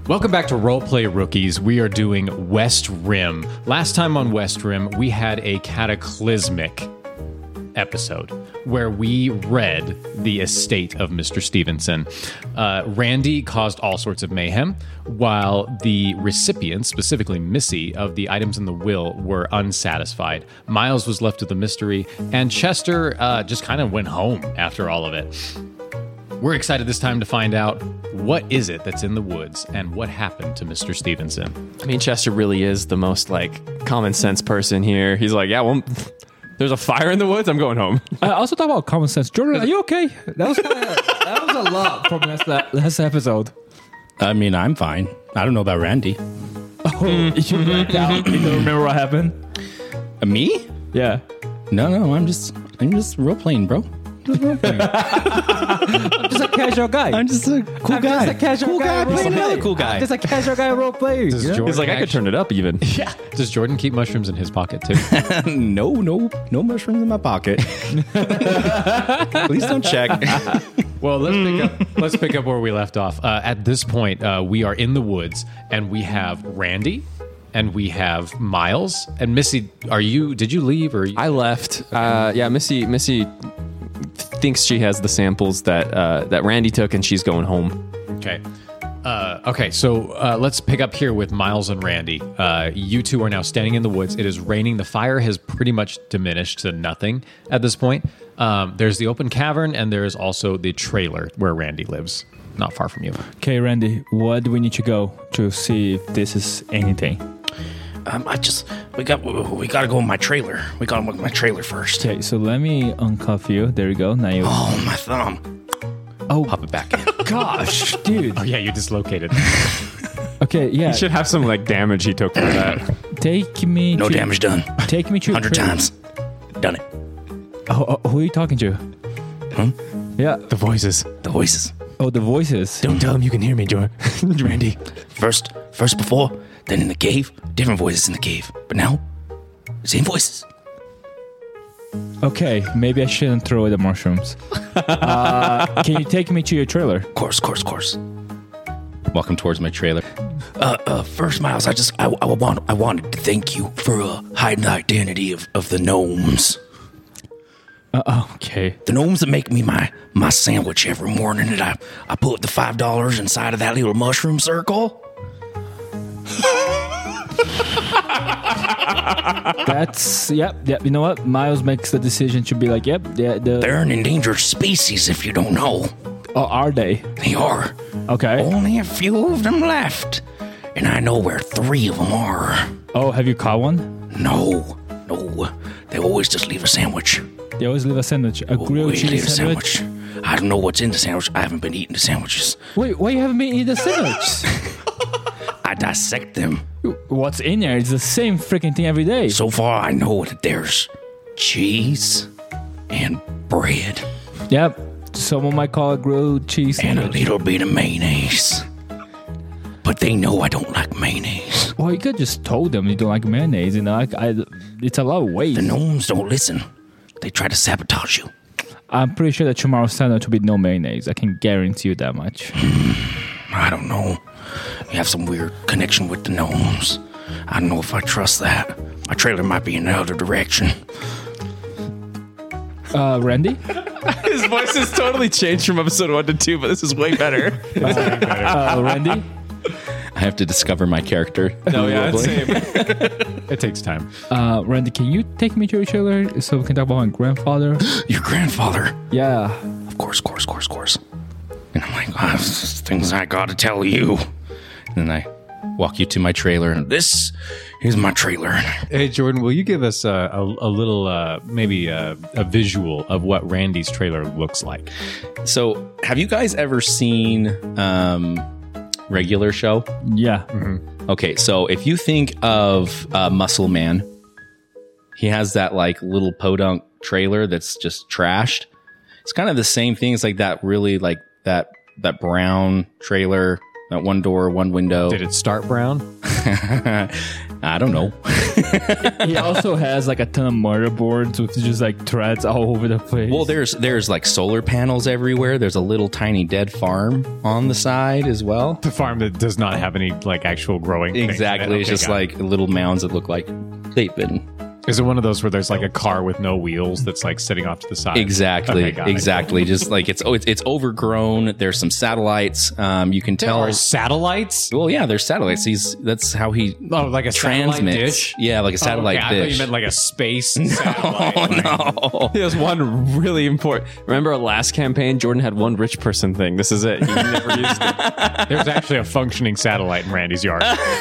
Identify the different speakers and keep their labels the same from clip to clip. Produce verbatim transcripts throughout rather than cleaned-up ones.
Speaker 1: Welcome back to Roleplay Rookies. We are doing West Rim. Last time on West Rim, we had a cataclysmic episode where we read the estate of Mister Stevenson. Uh, Randy caused all sorts of mayhem, while the recipients, specifically Missy, of the items in the will were unsatisfied. Miles was left with a mystery, and Chester uh, just kind of went home after all of it. We're excited this time to find out what is it that's in the woods and what happened to Mister Stevenson.
Speaker 2: I mean, Chester really is the most like common sense person here. He's like, yeah, well, there's a fire in the woods. I'm going home.
Speaker 3: I also talk about common sense. Jordan, are you okay? That was kinda, that was a lot from last, last episode.
Speaker 4: I mean, I'm fine. I don't know about Randy.
Speaker 3: Oh, you went down. You don't remember what happened?
Speaker 4: Uh, me?
Speaker 3: Yeah.
Speaker 4: No, no, I'm just, I'm just role playing, bro. Just role playing.
Speaker 3: I'm just a casual guy.
Speaker 4: I'm just a cool
Speaker 3: I'm
Speaker 4: guy.
Speaker 3: just a casual
Speaker 4: cool
Speaker 3: guy.
Speaker 4: guy playing another cool guy.
Speaker 3: I'm just a casual guy role playing.
Speaker 1: Does
Speaker 3: you know?
Speaker 1: Jordan
Speaker 2: He's like, I could
Speaker 1: actually-
Speaker 2: turn it up even.
Speaker 1: Yeah. Does Jordan keep mushrooms in his pocket too?
Speaker 4: no, no, no mushrooms in my pocket. Please don't check.
Speaker 1: Well, let's pick up. Let's pick up where we left off. Uh, at this point, uh, we are in the woods, and we have Randy, and we have Miles, and Missy. Are you? Did you leave or?
Speaker 2: I left. Uh, yeah, Missy. Missy thinks she has the samples that uh, that Randy took, and she's going home.
Speaker 1: Okay. Uh, okay, so uh, let's pick up here with Miles and Randy. Uh, you two are now standing in the woods. It is raining. The fire has pretty much diminished to nothing at this point. Um, there's the open cavern, and there is also the trailer where Randy lives, not far from you.
Speaker 3: Okay, Randy, what do we need to go to see if this is anything?
Speaker 5: Um, I just we got we got to go in my trailer. We got to look at my trailer first.
Speaker 3: Okay, so let me uncuff you. There you go. Now you.
Speaker 5: Oh, my thumb.
Speaker 3: Oh,
Speaker 5: Pop it back in.
Speaker 3: gosh, dude.
Speaker 1: Oh yeah, you dislocated.
Speaker 3: Okay, yeah.
Speaker 2: He should have some like damage he took for that.
Speaker 3: Take me.
Speaker 5: No
Speaker 3: to,
Speaker 5: damage done.
Speaker 3: Take me to.
Speaker 5: Hundred
Speaker 3: trailer.
Speaker 5: times. Done it.
Speaker 3: Oh, oh, who are you talking to?
Speaker 5: Huh?
Speaker 3: Yeah.
Speaker 2: The voices.
Speaker 5: The voices.
Speaker 3: Oh, the voices.
Speaker 2: Don't tell him you can hear me, Jordan. Randy.
Speaker 5: First, first before, then in the cave. Different voices in the cave. But now, same voices.
Speaker 3: Okay, maybe I shouldn't throw away the mushrooms. Uh, can you take me to your trailer?
Speaker 5: Course, course, course.
Speaker 4: Welcome towards my trailer.
Speaker 5: Uh, uh, first, Miles, I just I, I want I wanted to thank you for uh, hiding the identity of, of the gnomes.
Speaker 3: Uh, okay.
Speaker 5: The gnomes that make me my, my sandwich every morning, and I, I put the five dollars inside of that little mushroom circle.
Speaker 3: That's, yep, yep. You know what? Miles makes the decision to be like, yep, yeah, the,
Speaker 5: They're an endangered species, if you don't know.
Speaker 3: oh, are they?
Speaker 5: They are.
Speaker 3: Okay.
Speaker 5: Only a few of them left. And I know where three of them are.
Speaker 3: Oh, have you caught one?
Speaker 5: No, no. They always just leave a sandwich.
Speaker 3: They always leave a sandwich, a grilled
Speaker 5: Always leave
Speaker 3: cheese
Speaker 5: a
Speaker 3: sandwich.
Speaker 5: sandwich. I don't know what's in the sandwich. I haven't been eating the sandwiches.
Speaker 3: Wait, why you haven't been eating the sandwich?
Speaker 5: I dissect them.
Speaker 3: What's in there? It's the same freaking thing every day.
Speaker 5: So far, I know that there's cheese and bread
Speaker 3: Yep. Someone might call it grilled cheese
Speaker 5: and a
Speaker 3: sandwich.
Speaker 5: little bit of mayonnaise. But they know I don't like mayonnaise.
Speaker 3: Well, you could just told them you don't like mayonnaise. You know, I, I, it's a lot of weight.
Speaker 5: The gnomes don't listen. They try to sabotage you.
Speaker 3: I'm pretty sure that tomorrow's sandwich will be no mayonnaise. I can guarantee you that much.
Speaker 5: I don't know. You have some weird connection with the gnomes. I don't know if I trust that. My trailer might be in the other direction.
Speaker 3: Uh, Randy?
Speaker 2: His voice has totally changed from episode one to two, but this is way better.
Speaker 3: Uh, Randy?
Speaker 4: I have to discover my character.
Speaker 2: No, yeah,
Speaker 4: Roleplay.
Speaker 2: same.
Speaker 1: It takes time.
Speaker 3: Uh, Randy, can you take me to your trailer so we can talk about my grandfather?
Speaker 5: Your grandfather.
Speaker 3: Yeah.
Speaker 5: Of course, course, course, course. And I'm like, oh, there's things I gotta tell you.
Speaker 4: And then I walk you to my trailer. And
Speaker 5: This is my trailer.
Speaker 1: Hey, Jordan, will you give us a, a, a little, uh, maybe a, a visual of what Randy's trailer looks like?
Speaker 4: so, have you guys ever seen um, Regular Show?
Speaker 3: Yeah.
Speaker 4: Okay, so if you think of uh, Muscle Man, he has that like little podunk trailer that's just trashed. It's kind of the same thing. It's like that really like that that brown trailer That one door, one window.
Speaker 1: Did it start brown?
Speaker 4: I don't know.
Speaker 3: He also has like a ton of motherboards with just like threads all over the place.
Speaker 4: Well, there's there's like solar panels everywhere. There's a little tiny dead farm on the side as well.
Speaker 1: The farm that does not have any like actual growing things in it.
Speaker 4: Exactly. It's
Speaker 1: Okay,
Speaker 4: just
Speaker 1: got
Speaker 4: like little mounds that look like they've been.
Speaker 1: it. Is it one of those where there's like a car with no wheels that's like sitting off to the side?
Speaker 4: Exactly.
Speaker 1: Okay, got it.
Speaker 4: exactly. Just like it's oh, it's it's overgrown. There's some satellites. Um, you can
Speaker 1: There
Speaker 4: tell.
Speaker 1: are satellites?
Speaker 4: Well, yeah, there's satellites. He's that's how he
Speaker 1: Oh, like a satellite
Speaker 4: transmits.
Speaker 1: dish?
Speaker 4: Yeah, like a satellite
Speaker 1: oh, okay. I thought
Speaker 4: dish.
Speaker 1: you meant like a space satellite. Like,
Speaker 4: no.
Speaker 2: There's one really important. Remember our last campaign? Jordan had one rich person thing. This is it. You never used it.
Speaker 1: There's actually a functioning satellite in Randy's yard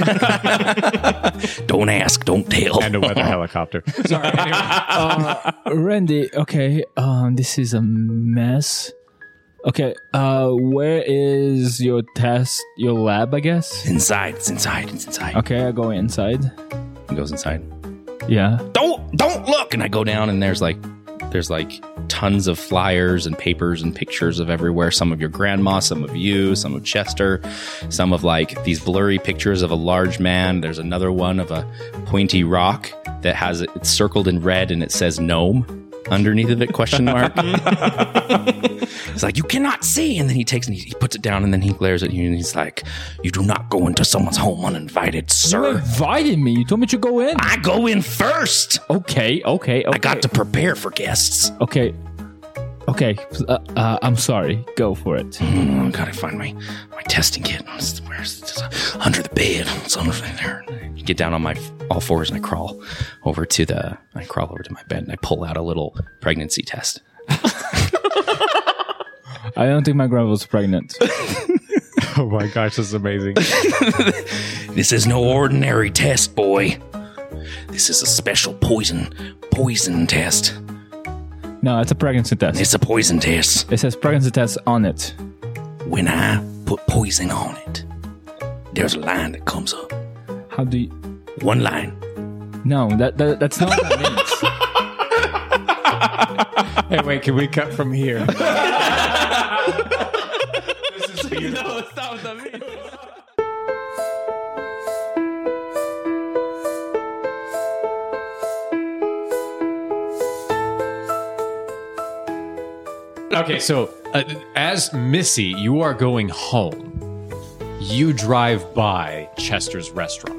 Speaker 5: Don't ask, don't tell.
Speaker 1: and a weather helicopter. Sorry. Anyway.
Speaker 3: uh, Randy, okay, um, this is a mess. Okay, uh, where is your test, your lab, I guess?
Speaker 5: Inside, it's inside, it's inside.
Speaker 3: Okay, I go inside.
Speaker 4: He goes inside.
Speaker 3: Yeah.
Speaker 5: Don't, don't look.
Speaker 4: And I go down and there's like there's like tons of flyers and papers and pictures of everywhere. Some of your grandma, some of you, some of Chester, some of like these blurry pictures of a large man. There's another one of a pointy rock that has it it's circled in red and it says gnome underneath of it, question mark. It's like, you cannot see. And then he takes and he, he puts it down and then he glares at you and he's like,
Speaker 5: You do not go into someone's home uninvited,
Speaker 3: You
Speaker 5: sir.
Speaker 3: invited me. You told me to go in.
Speaker 5: I go in first.
Speaker 3: Okay, okay, okay.
Speaker 5: I got to prepare for guests.
Speaker 3: Okay. Okay, uh, uh, I'm sorry. Go for it.
Speaker 5: Mm, gotta find my, my testing kit. It's- Where's it? It's under the bed. It's under there.
Speaker 4: you get down on my all fours and I crawl over to the, I crawl over to my bed and I pull out a little pregnancy test.
Speaker 3: I don't think my grandma was pregnant.
Speaker 1: Oh my gosh, this is amazing.
Speaker 5: This is no ordinary test, boy. This is a special poison, poison test.
Speaker 3: No, it's a pregnancy test.
Speaker 5: It's a poison test.
Speaker 3: It says pregnancy test on it.
Speaker 5: When I put poison on it, there's a line that comes up.
Speaker 3: How do you...
Speaker 5: One line.
Speaker 3: No, that, that that's not what that means.
Speaker 1: Hey, wait, can we cut from here? Okay, so uh, as Missy, you are going home. You drive by Chester's restaurant.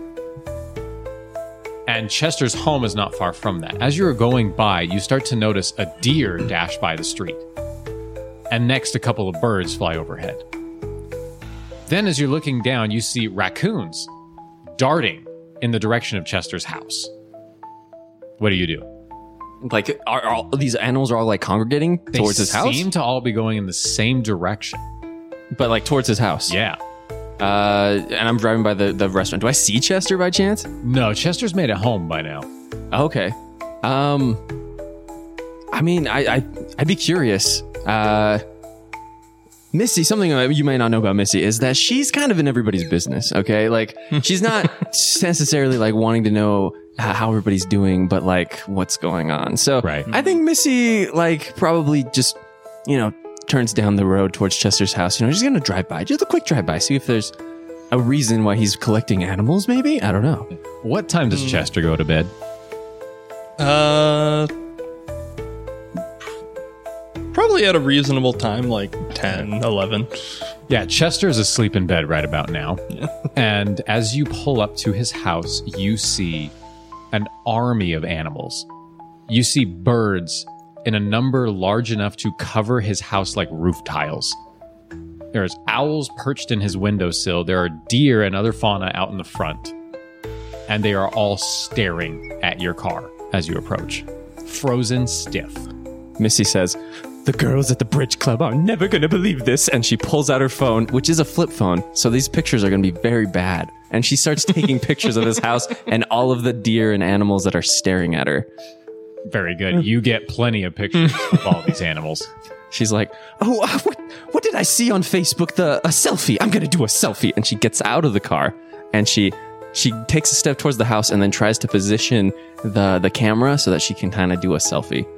Speaker 1: And Chester's home is not far from that. As you're going by, you start to notice a deer dash by the street. And next, a couple of birds fly overhead. Then, as you're looking down, you see raccoons darting in the direction of Chester's house. What do you do?
Speaker 2: Like, are, are all, these animals are all like congregating
Speaker 1: They
Speaker 2: towards his house,
Speaker 1: seem to all be going in the same direction.
Speaker 2: but like towards his house.
Speaker 1: Yeah.
Speaker 2: Uh, and I'm driving by the, the restaurant. Do I see Chester by chance?
Speaker 1: No, Chester's made it home by now.
Speaker 2: Okay. Um, I mean, I, I I'd be curious. Uh, Missy, something you may not know about Missy is that she's kind of in everybody's business. Okay, like she's not necessarily like wanting to know how everybody's doing, but like what's going on. So
Speaker 1: Right.
Speaker 2: I think Missy like probably just you know turns down the road towards Chester's house. You know, she's gonna drive by, just a quick drive by, see if there's a reason why he's collecting animals. Maybe I don't know.
Speaker 1: What time does Chester go to bed?
Speaker 6: Uh, probably at a reasonable time, like ten, eleven.
Speaker 1: Yeah, Chester's asleep in bed right about now. And as you pull up to his house, you see an army of animals. You see birds in a number large enough to cover his house like roof tiles. There's owls perched in his windowsill. There are deer and other fauna out in the front. And they are all staring at your car as you approach, frozen stiff.
Speaker 2: Missy says, "The girls at the bridge club are never going to believe this." And she pulls out her phone, which is a flip phone. So these pictures are going to be very bad. And she starts taking pictures of his house and all of the deer and animals that are staring at her.
Speaker 1: Very good. You get plenty of pictures of all these animals.
Speaker 2: She's like, "Oh, uh, what, what did I see on Facebook? The a selfie. I'm going to do a selfie." And she gets out of the car and she she takes a step towards the house and then tries to position the, the camera so that she can kind of do a selfie.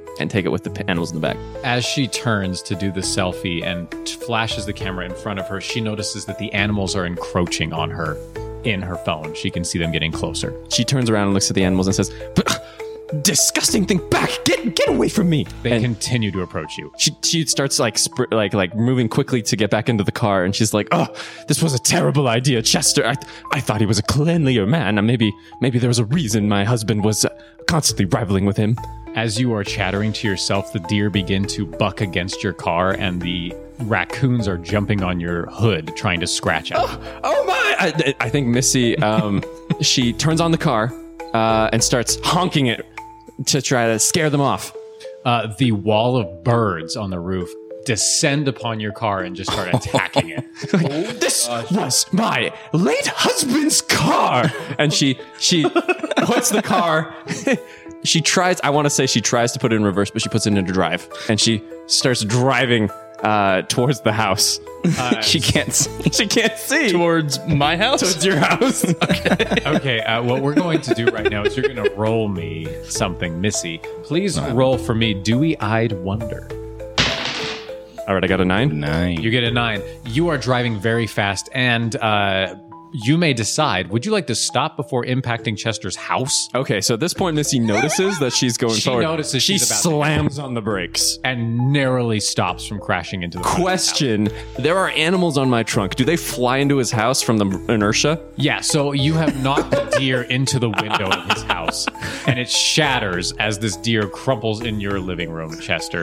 Speaker 2: and take it with the p- animals in the back.
Speaker 1: As she turns to do the selfie and t- flashes the camera in front of her, she notices that the animals are encroaching on her in her phone. She can see them getting closer.
Speaker 2: She turns around and looks at the animals and says, "Disgusting thing, back! Get get away from me!"
Speaker 1: They
Speaker 2: and
Speaker 1: continue to approach you.
Speaker 2: she she starts like sp- like like moving quickly to get back into the car, and she's like, "Oh, this was a terrible idea, Chester. I I thought he was a cleanlier man. And maybe maybe there was a reason my husband was uh, constantly rivaling with him."
Speaker 1: As you are chattering to yourself, the deer begin to buck against your car, and the raccoons are jumping on your hood, trying to scratch at you.
Speaker 2: Oh my! I, I think Missy, um, she turns on the car uh, and starts honking it to try to scare them off.
Speaker 1: Uh, the wall of birds on the roof descend upon your car and just start attacking it.
Speaker 2: This was my late husband's car, and she she puts the car. She tries. I want to say she tries to put it in reverse, but she puts it into drive, and she starts driving uh, towards the house.
Speaker 1: Uh,
Speaker 4: She can't see.
Speaker 2: She can't see
Speaker 6: Towards my house?
Speaker 2: towards your house.
Speaker 1: Okay, uh, what we're going to do right now is you're going to roll me something, Missy. Please roll for me Dewy-Eyed Wonder.
Speaker 2: All right, I got a nine.
Speaker 4: Nine.
Speaker 1: You get a nine. You are driving very fast, and uh, you may decide, would you like to stop before impacting Chester's house?
Speaker 2: Okay, so at this point, Missy notices that she's going
Speaker 1: She
Speaker 2: forward.
Speaker 1: notices
Speaker 2: she
Speaker 1: she's about to-
Speaker 2: slams on the brakes.
Speaker 1: And narrowly stops from crashing into the front of the house.
Speaker 2: Question: there are animals on my trunk. Do they fly into his house from the inertia?
Speaker 1: Yeah, so you have knocked the deer into the window of his house, and it shatters as this deer crumples in your living room, Chester.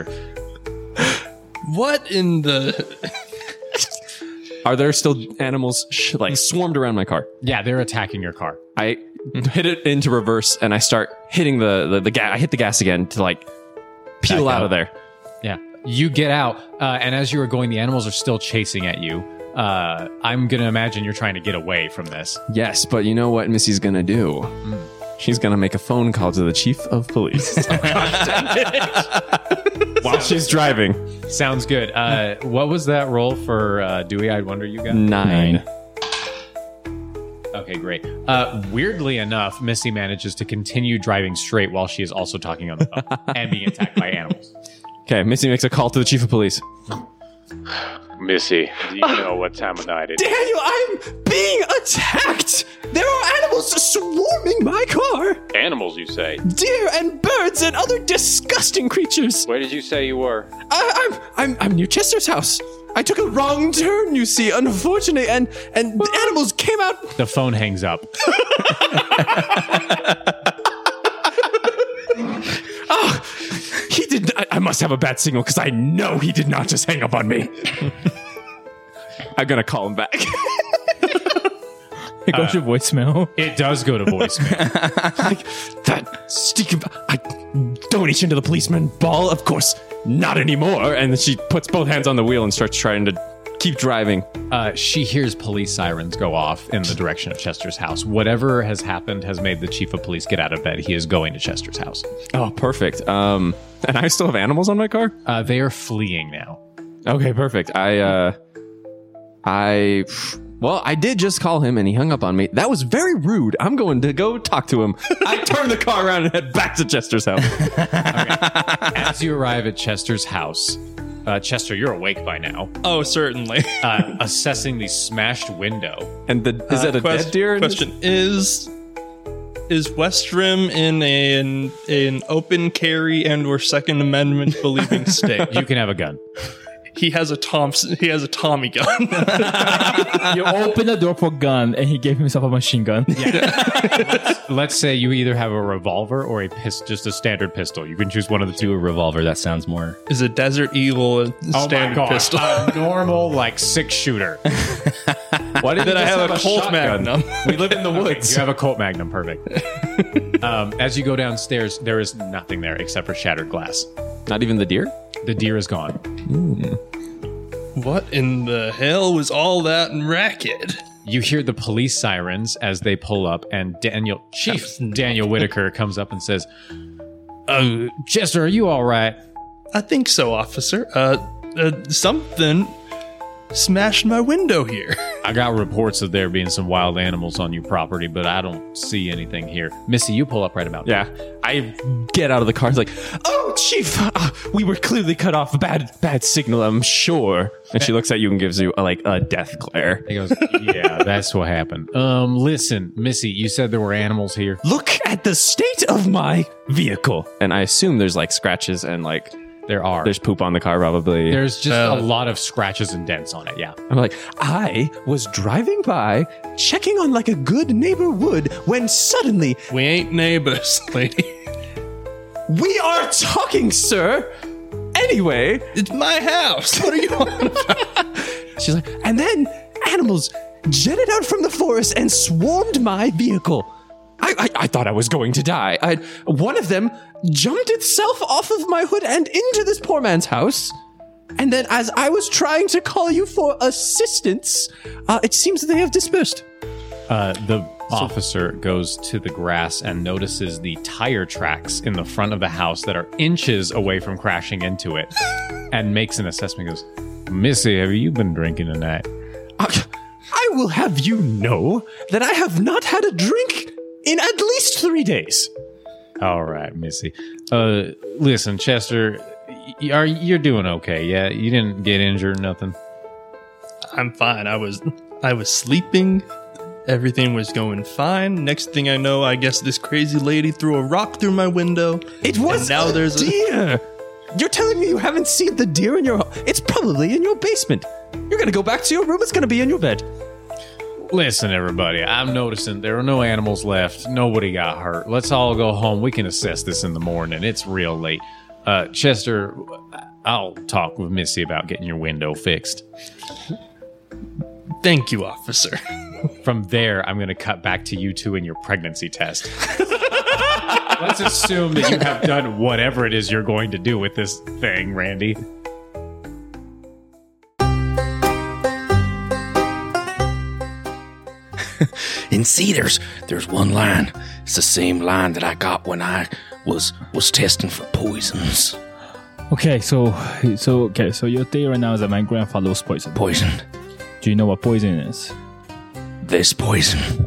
Speaker 6: What in the...
Speaker 2: Are there still animals sh- like swarmed around my car?
Speaker 1: Yeah, they're attacking your car.
Speaker 2: I hit it into reverse and I start hitting the the, the gas. I hit the gas again to like peel
Speaker 1: Back
Speaker 2: out
Speaker 1: out.
Speaker 2: of there.
Speaker 1: Yeah. You get out, uh, and as you are going, the animals are still chasing at you. Uh, I'm going to imagine you're trying to get away from this.
Speaker 2: Yes, but you know what Missy's gonna do? She's gonna make a phone call to the chief of police while she's driving.
Speaker 1: Sounds good. Uh, what was that roll for uh, Dewy-Eyed Wonder you got?
Speaker 2: Nine.
Speaker 1: Okay, great. Uh, weirdly enough, Missy manages to continue driving straight while she is also talking on the phone and being attacked by animals.
Speaker 2: Okay, Missy makes a call to the chief of police.
Speaker 1: Missy, do you know what time of night it is?
Speaker 2: Daniel, I'm being attacked! There are animals swarming my car!
Speaker 1: Animals, you say?
Speaker 2: Deer and birds and other disgusting creatures!
Speaker 1: Where did you say you were?
Speaker 2: I, I'm, I'm I'm near Chester's house. I took a wrong turn, you see, unfortunately, and and the animals came out.
Speaker 1: The phone hangs up.
Speaker 2: Oh, he did. I, I must have a bad signal because I know he did not just hang up on me. I'm gonna call him back.
Speaker 3: It goes to voicemail.
Speaker 1: It does go to voicemail.
Speaker 2: Like that stinking. I donation to the policeman ball, of course, not anymore. And then she puts both hands on the wheel and starts trying to keep driving.
Speaker 1: Uh, she hears police sirens go off in the direction of Chester's house. Whatever has happened has made the chief of police get out of bed. He is going to Chester's house.
Speaker 2: Oh, perfect. Um, and I still have animals on my car.
Speaker 1: Uh, they are fleeing now.
Speaker 2: Okay, perfect. I, uh, I, well, I did just call him and he hung up on me. That was very rude. I'm going to go talk to him. I turn the car around and head back to Chester's house.
Speaker 1: As you arrive at Chester's house, uh, Chester, you're awake by now,
Speaker 6: Oh, certainly.
Speaker 1: uh, assessing the smashed window.
Speaker 2: And the, is that a
Speaker 6: Quest-
Speaker 2: dead deer? in this?
Speaker 6: Question is: Is West Rim in an an open carry and or Second Amendment believing state?
Speaker 1: You can have a gun.
Speaker 6: He has a Thompson. He has a Tommy gun.
Speaker 3: You open the door for gun, and he gave himself a machine gun.
Speaker 1: Let's say you either have a revolver or a pist- just a standard pistol. You can choose one of the two.
Speaker 4: Do a revolver. That sounds more.
Speaker 6: Is a Desert Eagle a standard pistol?
Speaker 1: A normal, like, six shooter.
Speaker 2: Why did
Speaker 6: Then I have a Colt
Speaker 2: shotgun?
Speaker 6: Magnum.
Speaker 2: We live in the woods.
Speaker 1: You have a Colt Magnum, perfect. um, as you go downstairs, there is nothing there except for shattered glass.
Speaker 2: Not even the deer?
Speaker 1: The deer is gone.
Speaker 6: What in the hell was all that racket?
Speaker 1: You hear the police sirens as they pull up, and Daniel, Chief Daniel Whitaker comes up and says, uh, Chester, are you all right?
Speaker 6: I think so, officer. Uh, uh something. smashed my window here.
Speaker 1: I got reports of there being some wild animals on your property, but I don't see anything here. Missy, you pull up right about now.
Speaker 2: Yeah, I get out of the car. It's like, oh, Chief, uh, we were clearly cut off. Bad, bad signal, I'm sure. And she looks at you and gives you a, like a death glare.
Speaker 1: He goes, yeah, that's what happened. Um, listen, Missy, you said there were animals here.
Speaker 2: Look at the state of my vehicle. And I assume there's like scratches and like
Speaker 1: There are.
Speaker 2: there's poop on the car probably.
Speaker 1: There's just
Speaker 6: Uh,
Speaker 1: a lot of scratches and dents on it, yeah.
Speaker 2: I'm like, I was driving by, checking on like a good neighbor would, when suddenly
Speaker 6: We ain't neighbors, lady.
Speaker 2: we are talking, sir. Anyway,
Speaker 6: It's my house. What are you on about?
Speaker 2: she's like, and then animals jetted out from the forest and swarmed my vehicle. I, I, I thought I was going to die. I, one of them jumped itself off of my hood and into this poor man's house. And then as I was trying to call you for assistance, uh, it seems that they have dispersed.
Speaker 1: Uh, the officer goes to the grass and notices the tire tracks in the front of the house that are inches away from crashing into it and makes an assessment. He goes, Missy, have you been drinking tonight?
Speaker 2: I, I will have you know that I have not had a drink in at least three days.
Speaker 1: All right, Missy. Uh, listen, Chester, y- are you're doing okay? Yeah, you didn't get injured, nothing.
Speaker 6: I'm fine. I was I was sleeping. Everything was going fine. Next thing I know, I guess this crazy lady threw a rock through my window.
Speaker 2: It was
Speaker 6: And now
Speaker 2: a
Speaker 6: there's a-
Speaker 2: deer. You're telling me you haven't seen the deer in your home? It's probably in your basement. You're gonna go back to your room. It's gonna be in your bed.
Speaker 1: Listen, everybody, I'm noticing there are no animals left. Nobody got hurt. Let's all go home. We can assess this in the morning. It's real late. Uh, Chester, I'll talk with Missy about getting your window fixed.
Speaker 6: Thank you, officer.
Speaker 1: From there, I'm going to cut back to you two in your pregnancy test. Let's assume that you have done whatever it is you're going to do with this thing, Randy.
Speaker 5: And see, there's there's one line. It's the same line that I got when I was was testing for poisons.
Speaker 3: Okay, so so okay, so your theory right now is that my grandfather was poisoned.
Speaker 5: Poison.
Speaker 3: Do you know what poison is?
Speaker 5: This poison.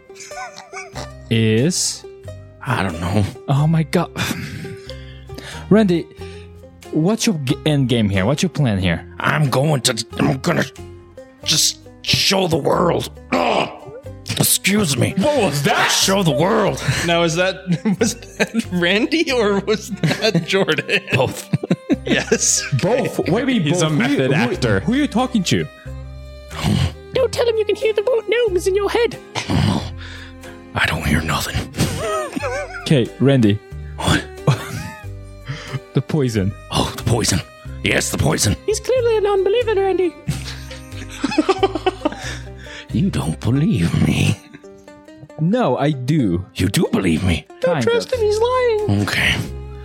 Speaker 3: Is
Speaker 5: I don't know.
Speaker 3: oh my god, Randy, what's your g- end game here? What's your plan here?
Speaker 5: I'm going to. I'm gonna just show the world. Ugh. Excuse me.
Speaker 3: What was that?
Speaker 5: Show the world.
Speaker 6: Now, is that was that Randy or was that Jordan?
Speaker 5: Both.
Speaker 6: Yes.
Speaker 3: Both. Wait, wait,
Speaker 2: He's
Speaker 3: both.
Speaker 2: a
Speaker 3: Who you-
Speaker 2: method
Speaker 3: who-
Speaker 2: actor.
Speaker 3: Who are you talking to?
Speaker 7: Don't tell him you can hear the gnomes in your head.
Speaker 5: I don't hear nothing.
Speaker 3: Okay, Randy,
Speaker 5: What?
Speaker 3: the poison.
Speaker 5: Oh, the poison. Yes, the poison.
Speaker 7: He's clearly a non-believer, Randy.
Speaker 5: You don't believe me.
Speaker 3: No, I do.
Speaker 5: You do believe me.
Speaker 3: Kind
Speaker 7: Trust
Speaker 3: of.
Speaker 7: him, he's lying.
Speaker 5: Okay.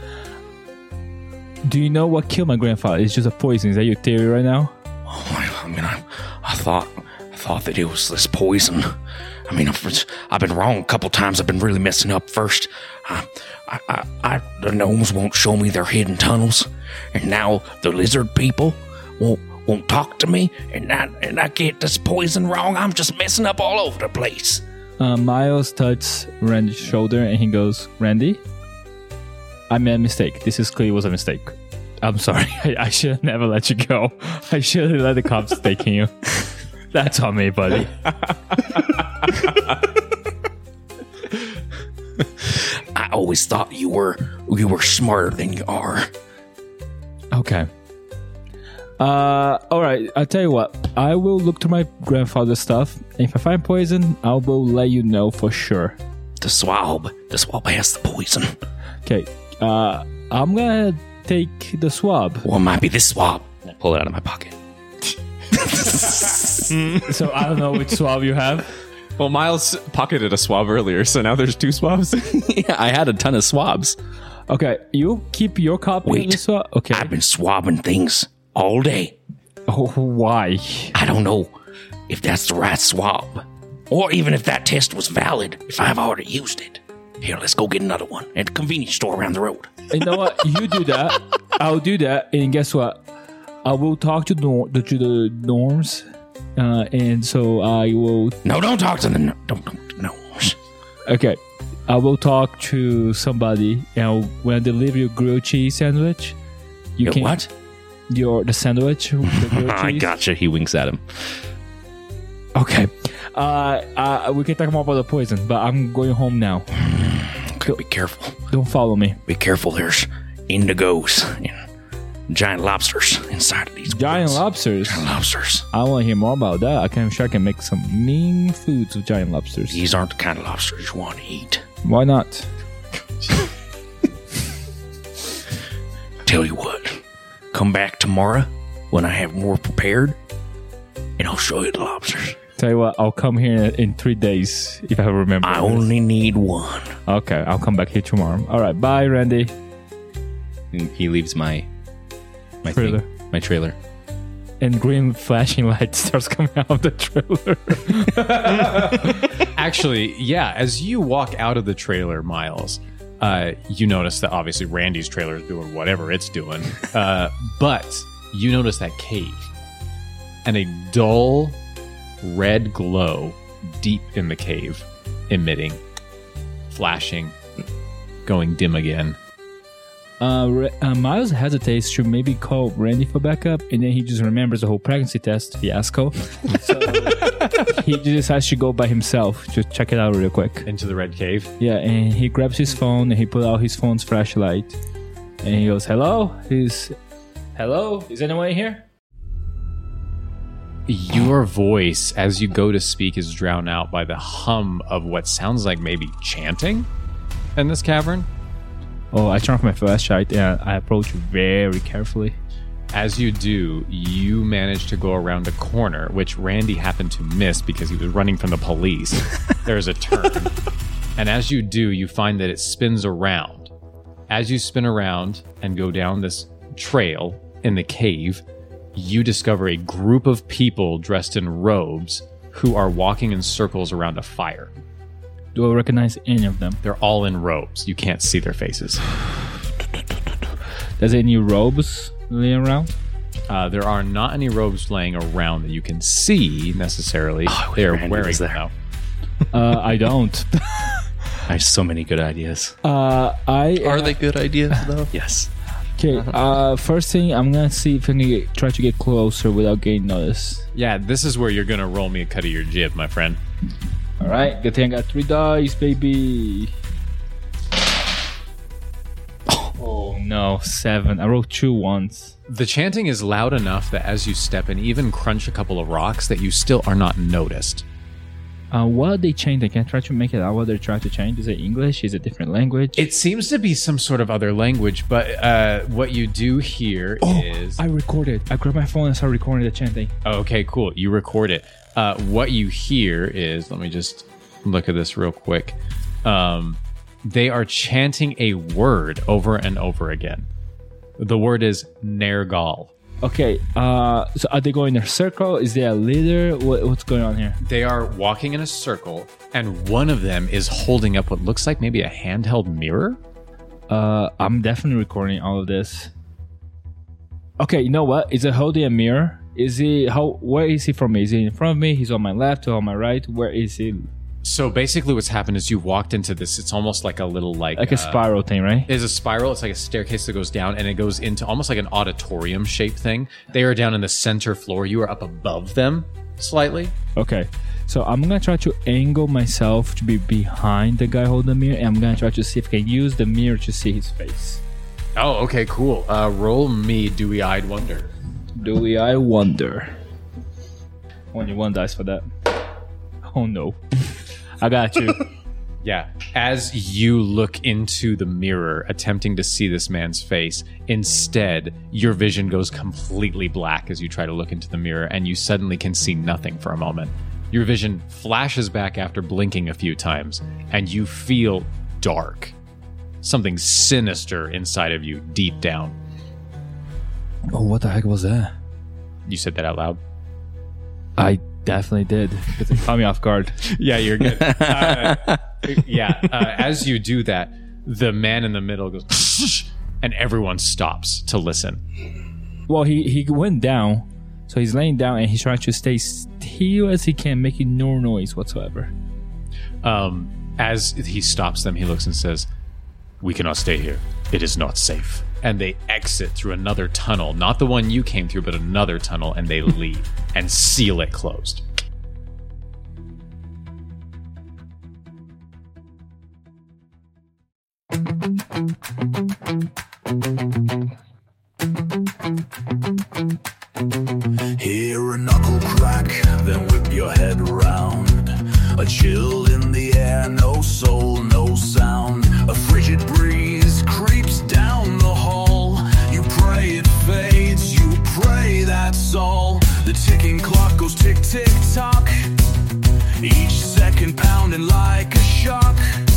Speaker 3: Do you know what killed my grandfather? It's just a poison. Is that your theory right now?
Speaker 5: Oh, I, I mean, I, I thought, I thought that it was this poison. I mean, I've, I've been wrong a couple times. I've been really messing up. First, I, I, I, I, the gnomes won't show me their hidden tunnels, and now the lizard people won't won't talk to me, and I and I get this poison wrong. I'm just messing up all over the place.
Speaker 3: Uh, Miles touches Randy's shoulder and he goes, Randy, I made a mistake. This is clearly was a mistake. I'm sorry. I, I should have never let you go. I should have let the cops take you. That's on me, buddy.
Speaker 5: I always thought you were you were smarter than you are.
Speaker 3: Okay. Uh, all right. I'll tell you what. I will look to my grandfather's stuff. And if I find poison, I will let you know for sure.
Speaker 5: The swab, the swab has the poison.
Speaker 3: Okay. Uh, I'm gonna take the swab.
Speaker 5: Well, it might be this swab.
Speaker 4: I pull it out of my pocket.
Speaker 3: So I don't know which swab you have.
Speaker 2: Well, Miles pocketed a swab earlier, so now there's two swabs.
Speaker 4: Yeah, I had a ton of swabs.
Speaker 3: Okay. You keep your copy
Speaker 5: Wait.
Speaker 3: of the swab. Okay.
Speaker 5: I've been swabbing things all day.
Speaker 3: Oh, why?
Speaker 5: I don't know if that's the right swab, or even if that test was valid, if I've already used it. Here, let's go get another one at the convenience store around the road.
Speaker 3: You know what? You do that. I'll do that. And guess what? I will talk to the to the norms, uh, and so I will.
Speaker 5: No, don't talk to the no, don't don't no.
Speaker 3: Okay, I will talk to somebody, and when I deliver your grilled cheese sandwich, you
Speaker 5: Yo,
Speaker 3: can
Speaker 5: what?
Speaker 3: your the sandwich. With the grilled
Speaker 4: I
Speaker 3: cheese.
Speaker 4: gotcha. He winks at him.
Speaker 3: Okay, uh, uh, we can talk more about the poison, but I'm going home now.
Speaker 5: Okay, be careful.
Speaker 3: Don't follow me.
Speaker 5: Be careful. There's indigos and giant lobsters inside of these
Speaker 3: Giant
Speaker 5: woods.
Speaker 3: lobsters.
Speaker 5: Giant lobsters.
Speaker 3: I want to hear more about that. I can, I'm sure I can make some mean foods with giant lobsters.
Speaker 5: These aren't the kind of lobsters you want to eat.
Speaker 3: Why not?
Speaker 5: Tell you what, come back tomorrow when I have more prepared, and I'll show you the lobsters.
Speaker 3: Tell you what, I'll come here in three days if I remember.
Speaker 5: I
Speaker 3: this.
Speaker 5: only need one.
Speaker 3: Okay, I'll come back here tomorrow. All right, bye, Randy.
Speaker 4: And he leaves my my
Speaker 3: Trailer.
Speaker 4: thing, my trailer.
Speaker 3: And green flashing light starts coming out of the trailer.
Speaker 1: Actually, yeah, as you walk out of the trailer, Miles, uh, you notice that obviously Randy's trailer is doing whatever it's doing. Uh, but you notice that cave and a dull red glow deep in the cave, emitting, flashing, going dim again.
Speaker 3: Uh, Ra- uh, Miles hesitates to maybe call Randy for backup, and then he just remembers the whole pregnancy test fiasco. So he just decides to go by himself to check it out real quick.
Speaker 1: Into the red cave.
Speaker 3: Yeah, and he grabs his phone and he pulls out his phone's flashlight, and he goes, "Hello, is hello? Is anyone here?"
Speaker 1: Your voice, as you go to speak, is drowned out by the hum of what sounds like maybe chanting in this cavern.
Speaker 3: Oh, I turn off my flashlight and I approach very carefully.
Speaker 1: As you do, you manage to go around a corner, which Randy happened to miss because he was running from the police. There's a turn. And as you do, you find that it spins around. As you spin around and go down this trail in the cave, you discover a group of people dressed in robes who are walking in circles around a fire.
Speaker 3: Do I recognize any of them?
Speaker 1: They're all in robes. You can't see their faces.
Speaker 3: There's any robes laying around?
Speaker 1: Uh, there are not any robes laying around that you can see necessarily.
Speaker 4: Oh,
Speaker 1: They're
Speaker 4: Randy
Speaker 1: wearing
Speaker 4: was
Speaker 1: them
Speaker 4: there.
Speaker 1: now.
Speaker 3: Uh, I don't.
Speaker 4: I have so many good ideas.
Speaker 3: Uh, I
Speaker 6: Are they good ideas though?
Speaker 4: Yes.
Speaker 3: okay? Uh, first thing, I'm gonna see if I can get, try to get closer without getting noticed.
Speaker 1: Yeah, this is where you're going to roll me a cut of your jib, my friend.
Speaker 3: All right, good thing I got three dice, baby. Oh no, seven. I rolled two once.
Speaker 1: The chanting is loud enough that as you step and even crunch a couple of rocks that you still are not noticed.
Speaker 3: Uh, what are they chanting? Can I try to make it out what they're trying to change? Is it English? Is it different language?
Speaker 1: It seems to be some sort of other language, but uh, what you do here
Speaker 3: oh,
Speaker 1: is...
Speaker 3: I recorded. I grabbed my phone and started recording the chanting.
Speaker 1: Okay, cool. You record it. Uh, what you hear is... Let me just look at this real quick. Um, they are chanting a word over and over again. The word is Nergal.
Speaker 3: Okay, uh, so are they going in a circle? Is there a leader? What, what's going on here?
Speaker 1: They are walking in a circle, and one of them is holding up what looks like maybe a handheld mirror.
Speaker 3: Uh, I'm definitely recording all of this. Okay, you know what? Is it holding a mirror? Is he how? Where is he from me? Is he in front of me? He's on my left or on my right? Where is he?
Speaker 1: So basically what's happened is you walked into this, it's almost like a little like...
Speaker 3: Like a
Speaker 1: uh,
Speaker 3: spiral thing, right?
Speaker 1: It's a spiral. It's like a staircase that goes down, and it goes into almost like an auditorium shaped thing. They are down in the center floor. You are up above them slightly.
Speaker 3: Okay, so I'm gonna try to angle myself to be behind the guy holding the mirror, and I'm gonna try to see if I can use the mirror to see his face.
Speaker 1: Oh, okay, cool. Uh, roll me Dewy-Eyed Wonder.
Speaker 3: Do I wonder? Only one dice for that. Oh no. I got you.
Speaker 1: Yeah. As you look into the mirror, attempting to see this man's face, instead, your vision goes completely black as you try to look into the mirror, and you suddenly can see nothing for a moment. Your vision flashes back after blinking a few times, and you feel dark. Something sinister inside of you, deep down.
Speaker 3: Oh, what the heck was that?
Speaker 1: You said that out loud?
Speaker 3: I definitely did. Because it caught me off guard.
Speaker 1: Yeah, you're good. Uh, yeah, uh, as you do that, the man in the middle goes, and everyone stops to listen.
Speaker 3: Well, he, he went down, so he's laying down and he's trying to stay still as he can, making no noise whatsoever.
Speaker 1: Um, as he stops them, he looks and says, "We cannot stay here. It is not safe." And they exit through another tunnel, not the one you came through, but another tunnel, and they leave and seal it closed.
Speaker 8: Hear a knuckle crack, then whip your head around. A chill in the air, no soul, no sound. A frigid breeze creeps down the hall. You pray it fades, you pray that's all. The ticking clock goes tick, tick, tock. Each second pounding like a shock.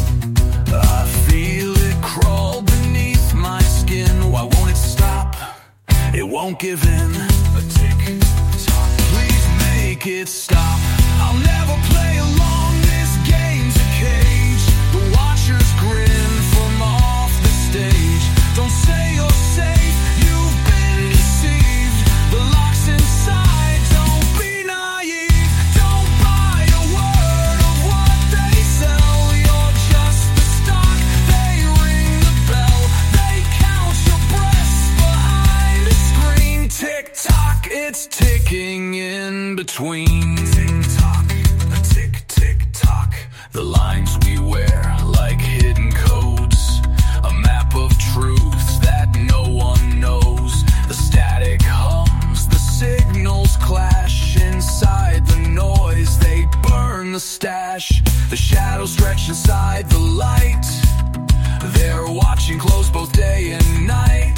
Speaker 8: I feel it crawl beneath my skin. Why won't it stop? It won't give in. A tick tock. Please make it stop. I'll never play along. This game's a cage. The watchers grin from off the stage. Don't say you're safe. You've been deceived. The lock's inside. Don't be naive. Don't buy a word of what they sell. You're just the stock. They ring the bell. They count your breaths behind a screen. Tick tock, it's ticking in between. Tick tock, a tick tick tock. The lines we wear like hidden codes. A map of truths that no one knows. The static hums, the signals clash. Inside the noise, they burn the stash. The shadows stretch inside the light. They're watching close both day and night.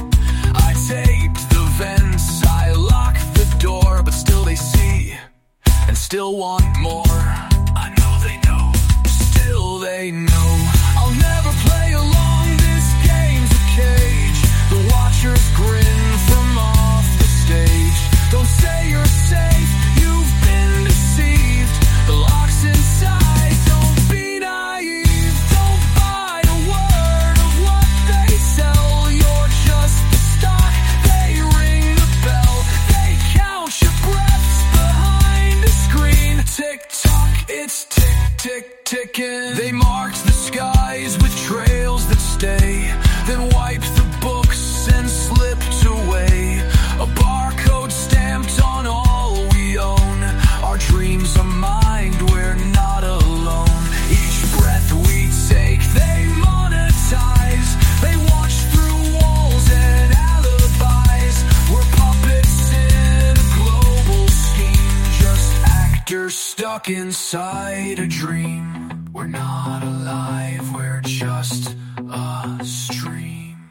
Speaker 8: I taped the vents, I lock the door, but still they see and still want more. I know they know, still they know. I'll never play along, this game's a cage. The watchers grin from off the stage. Don't say you're safe, you've been deceived. The lock's inside, don't be naive. Don't buy a word of what they sell. You're just the stock, they ring the bell. They count your breaths behind a screen. Tick tock, it's tick tick ticking. They marked the skies with trails that stay, then wiped the books and slipped away. A barcode stamped on all we own. Our dreams are mined, we're not alone. Each breath we take, they monetize. They watch through walls and alibis. We're puppets in a global scheme, just actors stuck inside a dream. We're not alive, we're just a stream.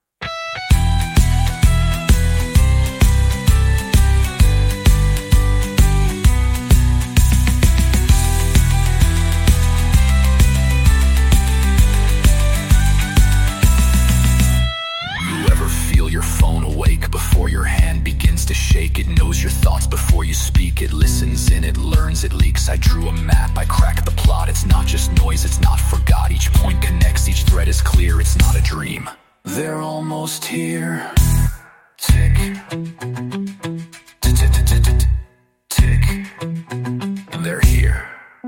Speaker 8: You ever feel your phone awake before your hand begins to shake? It knows your thoughts before you speak. It listens in, it learns, it leaks. I drew a map, I cracked the plot. It's not just noise, it's not forgot. Each point connects, each thread is clear. It's not a dream. They're almost here. Tick. Tick. They're here.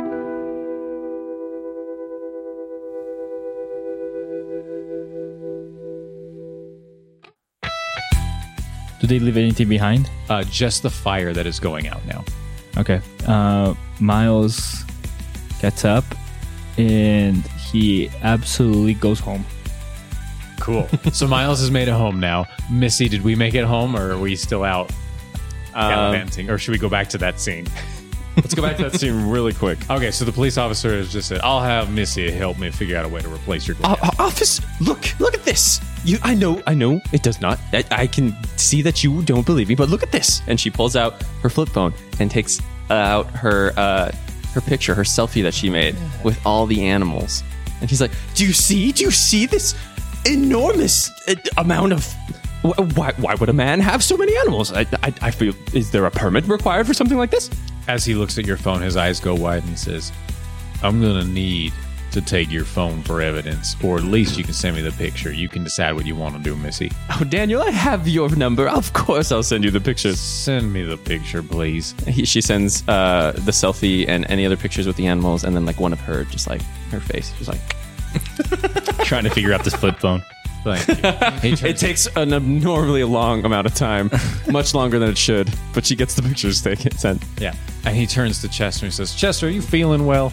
Speaker 3: Do they leave anything behind?
Speaker 1: Uh, just the fire that is going out now.
Speaker 3: Okay. Uh, Miles gets up and he absolutely goes home.
Speaker 1: Cool. So Miles has made it home now. Missy, did we make it home, or are we still out gallivanting? Or should we go back to that scene?
Speaker 2: Let's go back to that scene really quick.
Speaker 1: Okay, so the police officer has just said, "I'll have Missy help me figure out a way to replace your glass."
Speaker 2: Uh, office, look, look at this. You, I know, I know, it does not. I, I can see that you don't believe me, but look at this. And she pulls out her flip phone and takes out her uh, her picture, her selfie that she made with all the animals. And he's like, "Do you see? Do you see this enormous uh, amount of? Why? Why would a man have so many animals? I, I, I feel. Is there a permit required for something like this?"
Speaker 1: As he looks at your phone, his eyes go wide and he says, "I'm gonna need to take your phone for evidence, or at least you can send me the picture. You can decide what you want to do, Missy.
Speaker 2: Oh, Daniel, I have your number. Of course, I'll send you the pictures.
Speaker 1: Send me the picture, please.
Speaker 2: He, she sends uh, the selfie and any other pictures with the animals, and then like one of her, just like her face, just like.
Speaker 4: Trying to figure out this flip phone.
Speaker 1: Thank you. He turns-
Speaker 2: It takes an abnormally long amount of time, much longer than it should. But she gets the pictures taken sent.
Speaker 1: yeah, and he turns to Chester and he says, "Chester, are you feeling well?"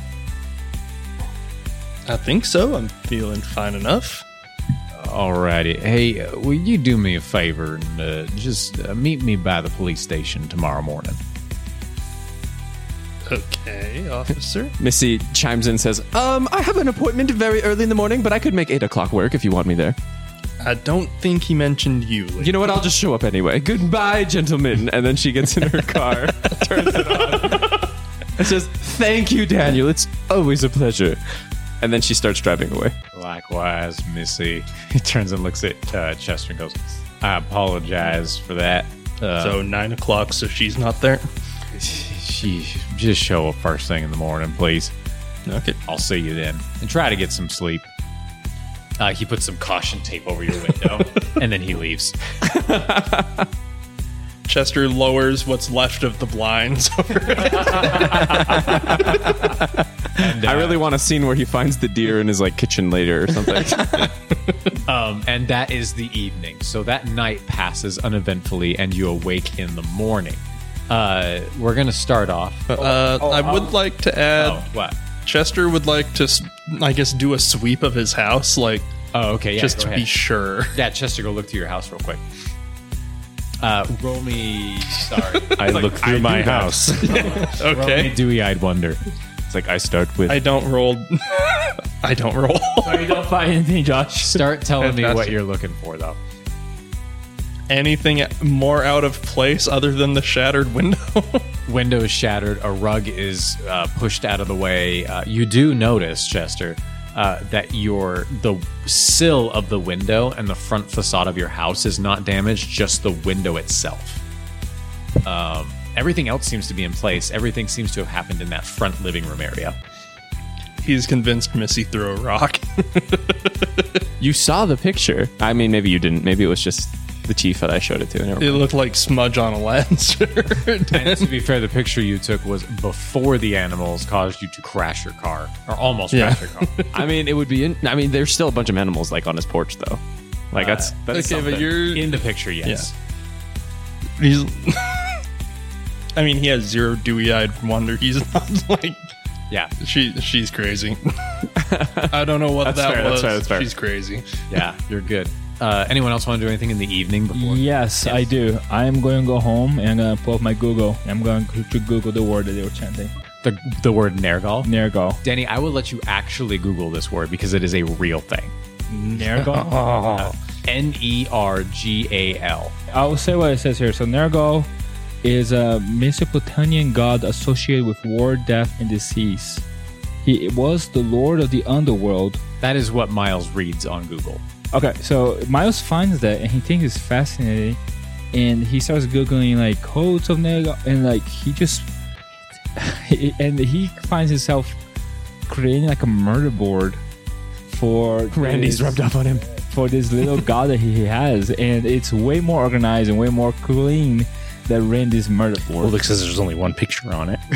Speaker 6: I think so. I'm feeling fine enough.
Speaker 1: Alrighty. Hey, uh, will you do me a favor and uh, just uh, meet me by the police station tomorrow morning?
Speaker 6: Okay, officer.
Speaker 2: Missy chimes in and says, um, I have an appointment very early in the morning, but I could make eight o'clock work if you want me there.
Speaker 6: I don't think he mentioned you.
Speaker 2: You know what? I'll just show up anyway. Goodbye, gentlemen. And then she gets in her car, turns it on, and says, thank you, Daniel. It's always a pleasure. And then she starts driving away.
Speaker 1: Likewise, Missy. He turns and looks at uh, Chester and goes, "I apologize for that. Uh,
Speaker 6: So nine o'clock, so she's not there.
Speaker 1: she just show up first thing in the morning, please.
Speaker 6: Okay.
Speaker 1: I'll see you then, and try to get some sleep." Uh, he puts some caution tape over your window, and then he leaves.
Speaker 6: Chester lowers what's left of the blinds over it.
Speaker 1: And, uh,
Speaker 2: I really want a scene where he finds the deer in his like kitchen later or something.
Speaker 1: Um, and that is the evening. So that night passes uneventfully, and you awake in the morning. Uh, we're gonna start off.
Speaker 6: Uh, I would like to add,
Speaker 1: Oh, what?
Speaker 6: Chester would like to, s- I guess, do a sweep of his house, like,
Speaker 1: Oh, okay. Yeah,
Speaker 6: just
Speaker 1: go
Speaker 6: to
Speaker 1: ahead.
Speaker 6: be sure.
Speaker 1: Yeah, Chester, go look through your house real quick. Uh, roll me. Sorry,
Speaker 4: I look through my house.
Speaker 1: Roll me
Speaker 6: Okay.
Speaker 1: dewy-eyed wonder. It's like I start with.
Speaker 6: I don't roll. I don't roll.
Speaker 3: You don't find anything, Josh.
Speaker 1: Start telling me what
Speaker 6: Fantastic.
Speaker 1: you're looking for, though.
Speaker 6: Anything more out of place other than the shattered window?
Speaker 1: Window is shattered. A rug is uh, pushed out of the way. Uh, you do notice, Chester, uh, that your the sill of the window and the front facade of your house is not damaged. Just the window itself. Um, everything else seems to be in place. Everything seems to have happened in that front living room area.
Speaker 6: He's convinced Missy threw a rock.
Speaker 2: You saw the picture. I mean, maybe you didn't. Maybe it was just the chief that I showed it to. Never
Speaker 6: It
Speaker 2: mind.
Speaker 6: looked like smudge on a lens.
Speaker 1: And to be fair, the picture you took was before the animals caused you to crash your car, or almost
Speaker 6: Yeah.
Speaker 1: crash your car.
Speaker 2: I mean, it would be. In, I mean, there's still a bunch of animals like on his porch though. Like that's that's
Speaker 6: okay, but
Speaker 2: something.
Speaker 6: you're.
Speaker 1: In the picture, yes.
Speaker 6: He's. I mean, he has zero dewy-eyed wonder. He's not like
Speaker 1: Yeah,
Speaker 6: she. She's crazy. I don't know what
Speaker 2: That's
Speaker 6: that
Speaker 2: fair, that's
Speaker 6: was.
Speaker 2: fair, that's fair.
Speaker 6: She's crazy.
Speaker 1: yeah, you're good. Uh, anyone else want to do anything in the evening before?
Speaker 3: Yes, I do. I'm going to go home and I'm going to pull up my Google. I'm going to Google the word that they were chanting.
Speaker 1: The, the word Nergal.
Speaker 3: Nergal.
Speaker 1: Danny, I will let you actually Google this word because it is a real thing.
Speaker 3: Nergal?
Speaker 1: N E R G A L.
Speaker 3: I'll say what it says here. So Nergal is a Mesopotamian god associated with war, death, and disease. He was the lord of the underworld.
Speaker 1: That is what Miles reads on Google.
Speaker 3: Okay, so Miles finds that and he thinks it's fascinating, and he starts googling like codes of Nergal, and like he just and he finds himself creating like a murder board for
Speaker 2: Randy's
Speaker 3: this-
Speaker 2: rubbed off on him.
Speaker 3: for this little god that he has, and it's way more organized and way more clean than Randy's murder board.
Speaker 4: Well, looks as there's only one picture on it.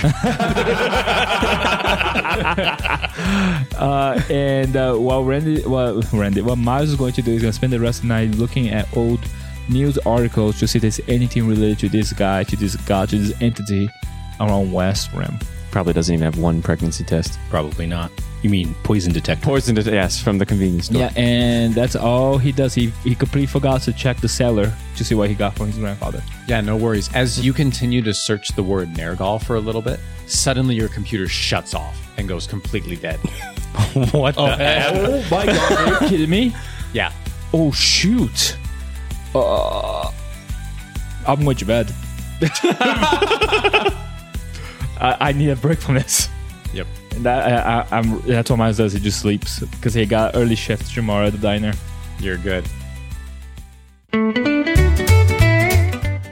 Speaker 3: Uh, and uh, while Randy, well, Randy, what Miles is going to do is going to spend the rest of the night looking at old news articles to see if there's anything related to this guy, to this god, to this entity around West Rim.
Speaker 2: Probably doesn't even have one pregnancy test.
Speaker 4: Probably not. You mean poison detector?
Speaker 2: Poisoned it, yes, from the convenience store.
Speaker 3: Yeah, and that's all he does. He he completely forgot to check the cellar to see what he got from his grandfather.
Speaker 1: Yeah, no worries. As you continue to search the word Nergal for a little bit, suddenly your computer shuts off and goes completely dead.
Speaker 4: What the F?
Speaker 3: Oh my god! Are you kidding me?
Speaker 1: Yeah.
Speaker 3: Oh shoot! Uh, I'm going to bed. I, I need a break from this.
Speaker 1: Yep.
Speaker 3: And that I, I, I'm. That's what Miles does. He just sleeps because he got early shift tomorrow at the diner.
Speaker 1: You're good.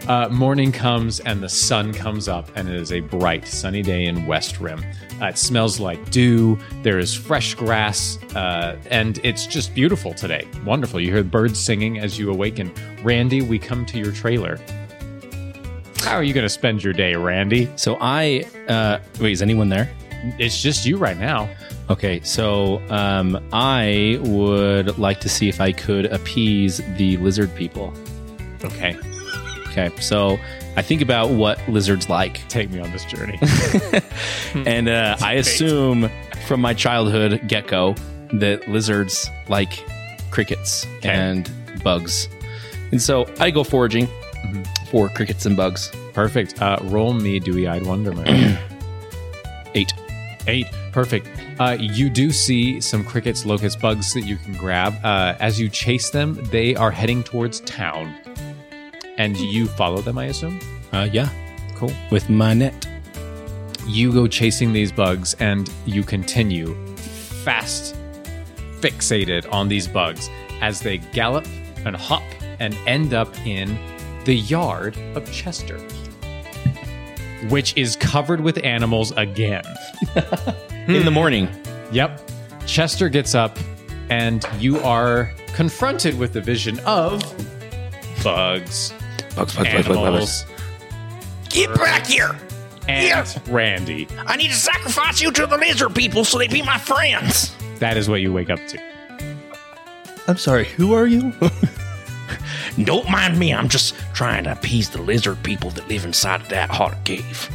Speaker 1: Uh, morning comes and the sun comes up, and it is a bright, sunny day in West Rim. Uh, it smells like dew. There is fresh grass, uh, and it's just beautiful today. Wonderful. You hear birds singing as you awaken. Randy, we come to your trailer. How are you going to spend your day, Randy?
Speaker 4: So I, uh, wait, is anyone there?
Speaker 1: It's just you right now.
Speaker 4: Okay, so um, I would like to see if I could appease the lizard people.
Speaker 1: Okay.
Speaker 4: Okay, so I think about what lizards like.
Speaker 1: Take me on this journey.
Speaker 4: And uh, I assume from my childhood get-go that lizards like crickets
Speaker 1: Okay.
Speaker 4: and bugs. And so I go foraging for crickets and bugs.
Speaker 1: Perfect. Uh, roll me Dewy-Eyed Wonderment.
Speaker 4: Eight.
Speaker 1: Eight. Perfect. Uh, you do see some crickets, locusts, bugs that you can grab. Uh, as you chase them, they are heading towards town. And you follow them, I assume?
Speaker 4: Uh, yeah,
Speaker 1: Cool.
Speaker 4: with my net.
Speaker 1: You go chasing these bugs and you continue fast fixated on these bugs as they gallop and hop and end up in the yard of Chester, which is covered with animals again.
Speaker 4: In the morning.
Speaker 1: Yep. Chester gets up and you are confronted with the vision of bugs,
Speaker 5: Bugs, bugs, bugs, bugs, bugs.
Speaker 1: animals,
Speaker 5: Get back here!
Speaker 1: and Randy.
Speaker 5: I need to sacrifice you to the lizard people so they be my friends.
Speaker 1: That is what you wake up to.
Speaker 6: I'm sorry, who are you?
Speaker 5: Don't mind me. I'm just trying to appease the lizard people that live inside of that hot cave.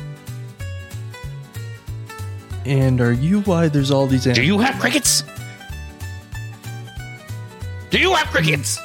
Speaker 6: And are you why there's all these
Speaker 5: Do
Speaker 6: animals?
Speaker 5: you have crickets? Do you have crickets?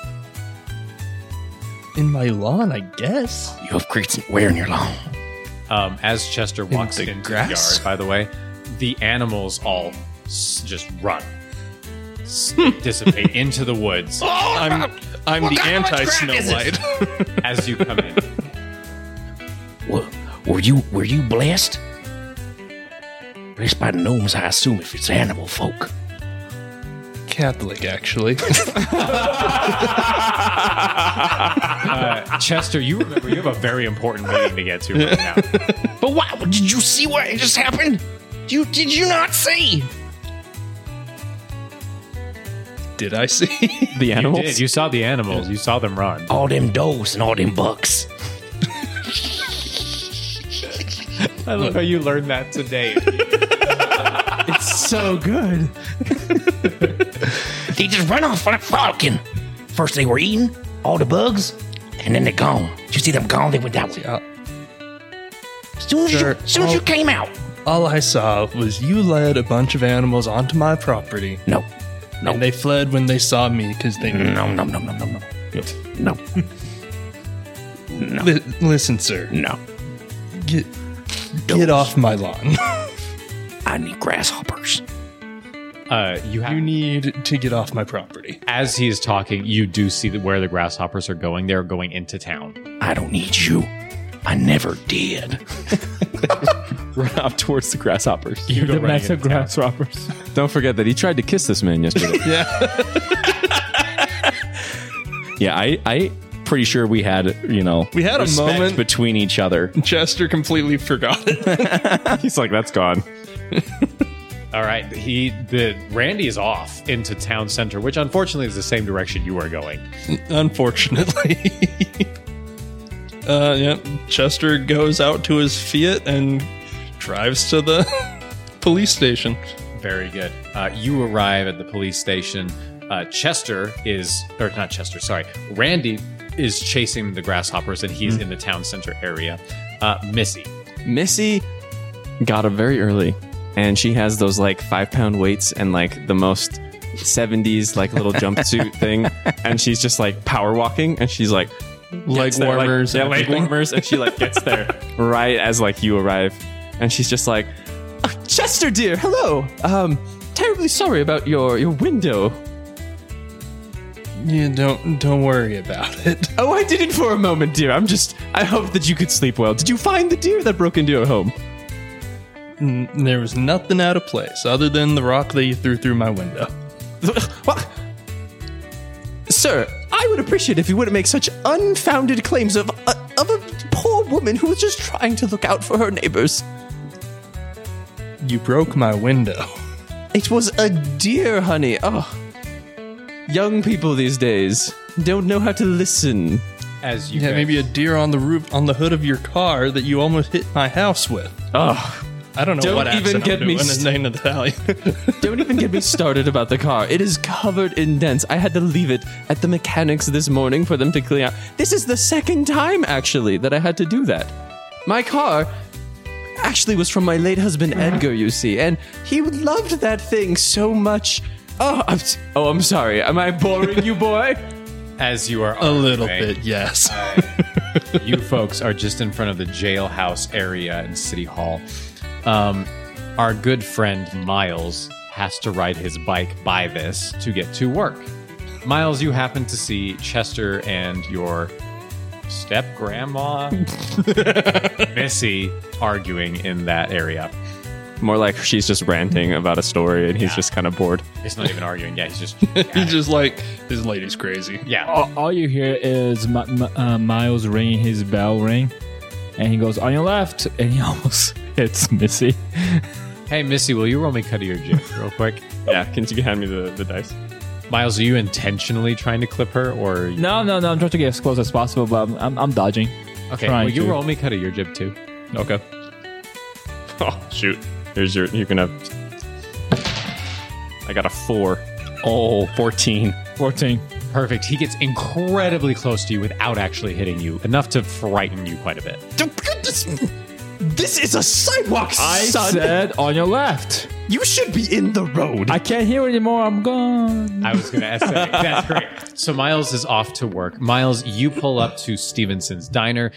Speaker 6: In my lawn, I guess.
Speaker 5: You have crickets where in your lawn?
Speaker 1: Um, as Chester walks
Speaker 6: the
Speaker 1: into
Speaker 6: grass?
Speaker 1: the yard, by the way, the animals all s- just run, s- dissipate into the woods
Speaker 5: Oh,
Speaker 6: I'm I'm
Speaker 5: What
Speaker 6: the
Speaker 5: kind of
Speaker 6: anti-Snow
Speaker 5: witchcraft is
Speaker 6: White.
Speaker 1: as you come in.
Speaker 5: Were, were you were you blessed? Blessed by the gnomes, I assume, if it's animal folk.
Speaker 6: Catholic, actually.
Speaker 1: Uh, Chester, you remember you have a very important meeting to get to right now.
Speaker 5: But why? Did you see what just happened? You did you not see?
Speaker 6: Did I see?
Speaker 2: The
Speaker 1: You
Speaker 2: animals?
Speaker 1: did. You saw the animals. You saw them run.
Speaker 5: All them does and all them bucks.
Speaker 1: I love how you learned that today.
Speaker 2: It's so good.
Speaker 5: They just run off like frolicking. First they were eating all the bugs, and then they're gone. Did you see them gone? They went that way.
Speaker 6: Uh,
Speaker 5: As soon as, you,
Speaker 6: Sir,
Speaker 5: as, soon as you
Speaker 6: all-
Speaker 5: came out.
Speaker 6: all I saw was you led a bunch of animals onto my property,
Speaker 5: No. No.
Speaker 6: and they fled when they saw me because they knew.
Speaker 5: No, no, no, no, no, no. No. No.
Speaker 6: Li- listen, sir,
Speaker 5: No.
Speaker 6: get get off my lawn.
Speaker 5: I need grasshoppers.
Speaker 1: Uh, you have
Speaker 6: You need to get off my property.
Speaker 1: as he is talking, you do see that where the grasshoppers are going. They're going into town.
Speaker 5: I don't need you. I never did.
Speaker 2: Run off towards the grasshoppers.
Speaker 1: You go
Speaker 3: The
Speaker 1: running
Speaker 3: massive
Speaker 1: into town.
Speaker 3: grasshoppers.
Speaker 2: Don't forget that he tried to kiss this man yesterday. Yeah, I, I pretty sure we had, you know,
Speaker 6: We had a
Speaker 2: respect
Speaker 6: moment-
Speaker 2: between each other.
Speaker 6: Chester completely forgot it.
Speaker 2: He's like, that's gone.
Speaker 1: All right, he the Randy is off into town center, which unfortunately is the same direction you are going.
Speaker 6: Unfortunately. uh, yeah, Chester goes out to his Fiat and drives to the police station.
Speaker 1: Very good. Uh, you arrive at the police station. Uh, Chester is, or not Chester, sorry. Randy is chasing the grasshoppers, and he's in the town center area. Uh, Missy.
Speaker 2: Missy got up very early, and she has those like five pound weights and like the most seventies like little jumpsuit thing, and she's just like power walking, and she's like
Speaker 6: Leg
Speaker 2: gets there, like-
Speaker 6: warmers.
Speaker 2: yeah,
Speaker 6: and
Speaker 2: leg
Speaker 6: everything.
Speaker 2: warmers, and she like gets there right as like you arrive, and she's just like, "Oh, Chester dear, hello. Um, terribly sorry about your your window.
Speaker 6: You don't don't worry about it.
Speaker 2: Oh, I did it for a moment, dear. I'm just. I hope that you could sleep well. Did you find the deer that broke into your home?
Speaker 6: N- There was nothing out of place other than the rock that you threw through my window.
Speaker 2: What? Sir, I would appreciate if you wouldn't make such unfounded claims of uh, of a woman who was just trying to look out for her neighbors.
Speaker 6: You broke my window.
Speaker 2: It was a deer, honey. Oh, young people these days don't know how to listen.
Speaker 1: As you
Speaker 6: Yeah,
Speaker 1: guys-
Speaker 6: maybe a deer on the roof, on the hood of your car that you almost hit my house with.
Speaker 2: Oh,
Speaker 6: I don't know
Speaker 2: Don't
Speaker 6: what
Speaker 2: even
Speaker 6: accent
Speaker 2: get
Speaker 6: I'm
Speaker 2: me
Speaker 6: doing
Speaker 2: st-
Speaker 6: in Italian.
Speaker 2: don't even get me started about the car. It is covered in dents. I had to leave it at the mechanics this morning for them to clean out. This is the second time, actually, that I had to do that. My car actually was from my late husband, Edgar, you see, and he loved that thing so much. Oh, I'm, s- oh, I'm sorry. Am I boring you, boy?
Speaker 1: as you are
Speaker 6: A little
Speaker 1: on your way,
Speaker 6: bit, yes.
Speaker 1: you folks are just in front of the jailhouse area in City Hall. Um, our good friend Miles has to ride his bike by this to get to work. Miles, you happen to see Chester and your step grandma Missy arguing in that area.
Speaker 2: More like she's just ranting about a story and he's just kind of bored.
Speaker 1: It's not even arguing. Yeah, he's just
Speaker 6: He's just like, this lady's crazy.
Speaker 1: yeah.
Speaker 3: all, all you hear is Mi- Mi- uh, Miles ringing his bell ring, and he goes on your left, and he almost hits Missy.
Speaker 1: Hey, Missy, will you roll me cut of your jib real quick?
Speaker 2: Yeah, can you hand me the, the dice?
Speaker 1: Miles, are you intentionally trying to clip her, or
Speaker 3: No, no, no. I'm trying to get as close as possible, but I'm, I'm, I'm dodging.
Speaker 1: okay?
Speaker 3: trying
Speaker 1: Will you
Speaker 3: to.
Speaker 1: roll me cut of your jib too?
Speaker 3: Okay.
Speaker 2: Oh, shoot. Here's your, you can have. I got a four.
Speaker 4: Oh, fourteen.
Speaker 3: fourteen.
Speaker 1: Perfect. He gets incredibly close to you without actually hitting you, enough to frighten you quite a bit.
Speaker 2: This, this is a sidewalk,
Speaker 3: I
Speaker 2: son.
Speaker 3: said on your left.
Speaker 2: You should be in the road.
Speaker 3: I can't hear anymore. I'm gone.
Speaker 1: I was going to say, that's great. So Miles is off to work. Miles, you pull up to Stevenson's Diner.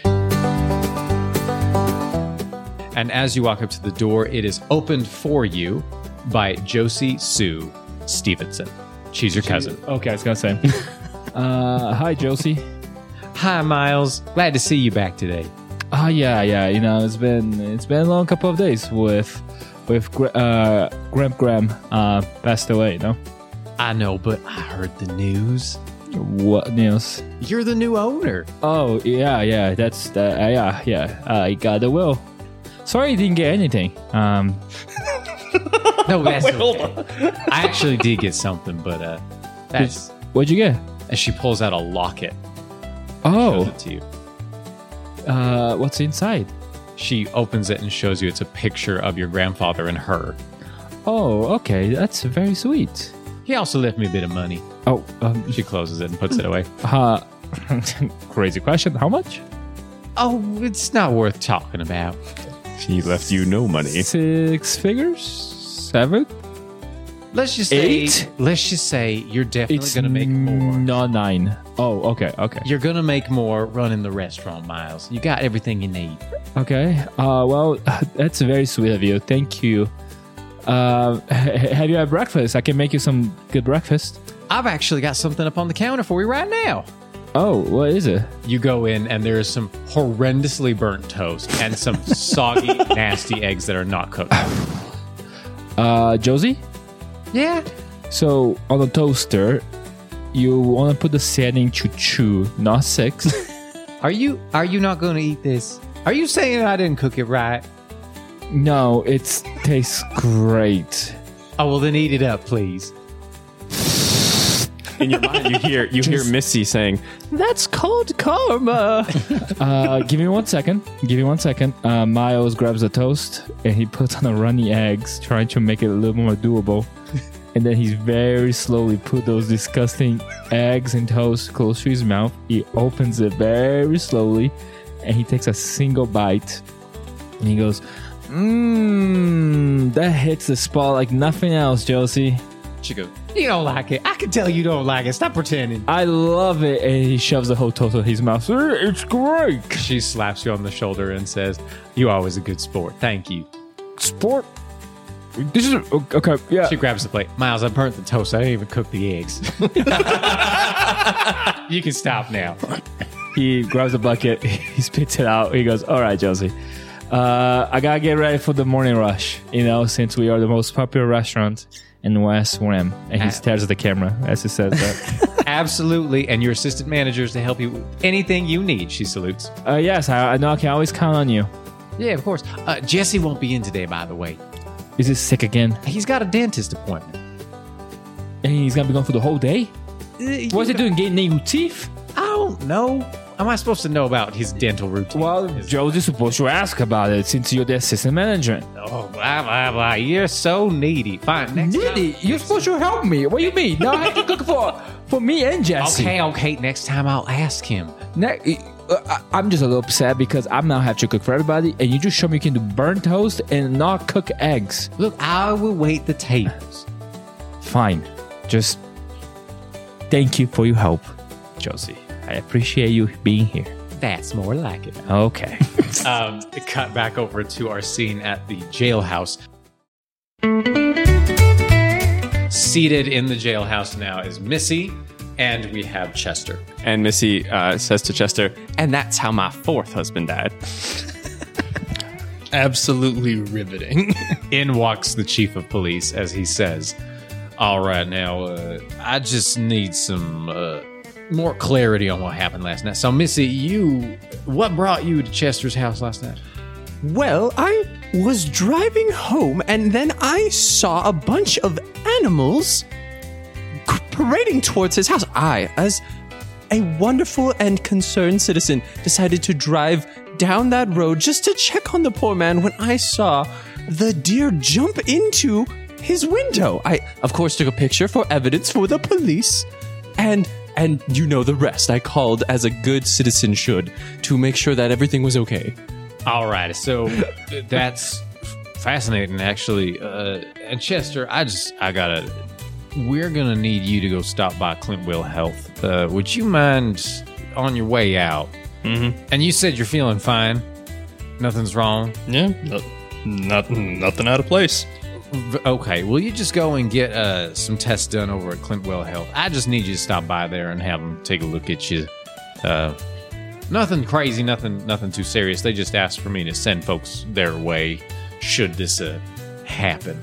Speaker 1: And as you walk up to the door, it is opened for you by Josie Sue Stevenson. She's your cousin.
Speaker 3: Okay, I was gonna say. uh, hi, Josie.
Speaker 1: Hi, Miles. Glad to see you back today.
Speaker 3: Ah, yeah, yeah. You know, it's been it's been a long couple of days with with Gra- uh, Graham Graham uh, passed away. No,
Speaker 1: I know, but I heard the news.
Speaker 3: what news?
Speaker 1: You're the new owner.
Speaker 3: Oh, yeah, yeah. That's that. Uh, yeah, yeah. I got the will. Sorry, you didn't get anything. Um,
Speaker 1: No, that's okay. I actually did get something, but uh, that's.
Speaker 3: what'd you get?
Speaker 1: And she pulls out a locket. Shows
Speaker 3: Oh,
Speaker 1: it to you.
Speaker 3: uh, what's inside?
Speaker 1: She opens it and shows you it's a picture of your grandfather and her.
Speaker 3: Oh, okay. That's very sweet.
Speaker 1: He also left me a bit of money.
Speaker 3: Oh, um,
Speaker 1: She closes it and puts it away.
Speaker 3: uh, crazy question. How much?
Speaker 1: Oh, it's not worth talking about.
Speaker 2: He left you no money.
Speaker 3: Six figures? Seven?
Speaker 1: Let's just say,
Speaker 3: Eight?
Speaker 1: let's just say you're definitely
Speaker 3: It's
Speaker 1: going to make more.
Speaker 3: not nine. Oh, okay, okay.
Speaker 1: You're going to make more running the restaurant, Miles. You got everything you need.
Speaker 3: Okay. Uh, well, that's very sweet of you. Thank you. Uh, h- have you had breakfast? I can make you some good breakfast.
Speaker 1: I've actually got something up on the counter for you right now.
Speaker 3: Oh, what is it?
Speaker 1: You go in and there is some horrendously burnt toast and some soggy, nasty eggs that are not cooked.
Speaker 3: Uh, Josie?
Speaker 1: Yeah.
Speaker 3: So, on the toaster, you want to put the setting to two, not six.
Speaker 1: Are you are you not going to eat this? Are you saying I didn't cook it right?
Speaker 3: No, it tastes great.
Speaker 1: Oh, well then eat it up, please.
Speaker 2: In your mind, you hear you hear Missy saying, "That's called karma."
Speaker 3: Uh, give me one second. Give me one second. Uh, Miles grabs the toast and he puts on the runny eggs, trying to make it a little more doable. And then he's very slowly put those disgusting eggs and toast close to his mouth. He opens it very slowly and he takes a single bite. And he goes, Mmm, that hits the spot like nothing else, Josie.
Speaker 1: She goes, you don't like it. I can tell you don't like it. Stop pretending.
Speaker 3: I love it. And he shoves the whole toast in his mouth. It's great.
Speaker 1: She slaps you on the shoulder and says, you always a good sport. Thank you.
Speaker 3: Sport. This is okay. Yeah.
Speaker 1: She grabs the plate. Miles, I burnt the toast. I didn't even cook the eggs. You can stop now.
Speaker 3: He grabs a bucket. He spits it out. He goes, all right, Josie. Uh, I got to get ready for the morning rush, you know, since we are the most popular restaurant in West Rim. And he stares at the camera as he says that.
Speaker 1: Absolutely. And your assistant managers to help you with anything you need. She salutes.
Speaker 3: Uh, yes, I, I know I can always count on you.
Speaker 1: Yeah, of course. Uh, Jesse won't be in today, by the way.
Speaker 3: Is he sick again?
Speaker 1: He's got a dentist appointment.
Speaker 3: And he's gonna be gone for the whole day?
Speaker 1: Uh,
Speaker 3: What's he doing? Getting new teeth?
Speaker 1: I don't know. Am I supposed to know about his dental routine?
Speaker 3: Well,
Speaker 1: His-
Speaker 3: Joe's supposed to ask about it since you're the assistant manager.
Speaker 1: Oh, blah, blah, blah. You're so needy. Fine. Next
Speaker 3: Diddy,
Speaker 1: time.
Speaker 3: you're supposed to help me. What do you mean? Now I have to cook for for me and Jesse.
Speaker 1: Okay, okay. Next time I'll ask him.
Speaker 3: Ne- uh, I- I'm just a little upset because I'm now have to cook for everybody, and you just show me you can do burnt toast and not cook eggs.
Speaker 1: Look, I will wait the tables.
Speaker 3: Fine, just thank you for your help, Josie. I appreciate you being here.
Speaker 1: That's more like it.
Speaker 3: Okay.
Speaker 1: um, cut back over to our scene at the jailhouse. Seated in the jailhouse now is Missy, and we have Chester.
Speaker 2: And Missy uh, says to Chester, and that's how my fourth husband died.
Speaker 6: Absolutely riveting.
Speaker 1: In walks the chief of police as he says, all right, now, uh, I just need some uh, more clarity on what happened last night. So, Missy, you, what brought you to Chester's house last night?
Speaker 9: Well, I was driving home and then I saw a bunch of animals c- parading towards his house. I, as a wonderful and concerned citizen, decided to drive down that road just to check on the poor man when I saw the deer jump into his window. I, of course, took a picture for evidence for the police, and and you know the rest. I called as a good citizen should to make sure that everything was okay.
Speaker 1: All right, so that's fascinating, actually. Uh, and Chester, I just, I gotta, we're gonna need you to go stop by Clintwell Health. Uh, would you mind on your way out?
Speaker 6: Mm-hmm.
Speaker 1: And you said you're feeling fine. Nothing's wrong.
Speaker 6: Yeah, no, not, nothing out of place.
Speaker 1: V- Okay, will you just go and get uh, some tests done over at Clintwell Health? I just need you to stop by there and have them take a look at you. Uh, nothing crazy, nothing, nothing too serious. They just asked for me to send folks their way should this uh, happen.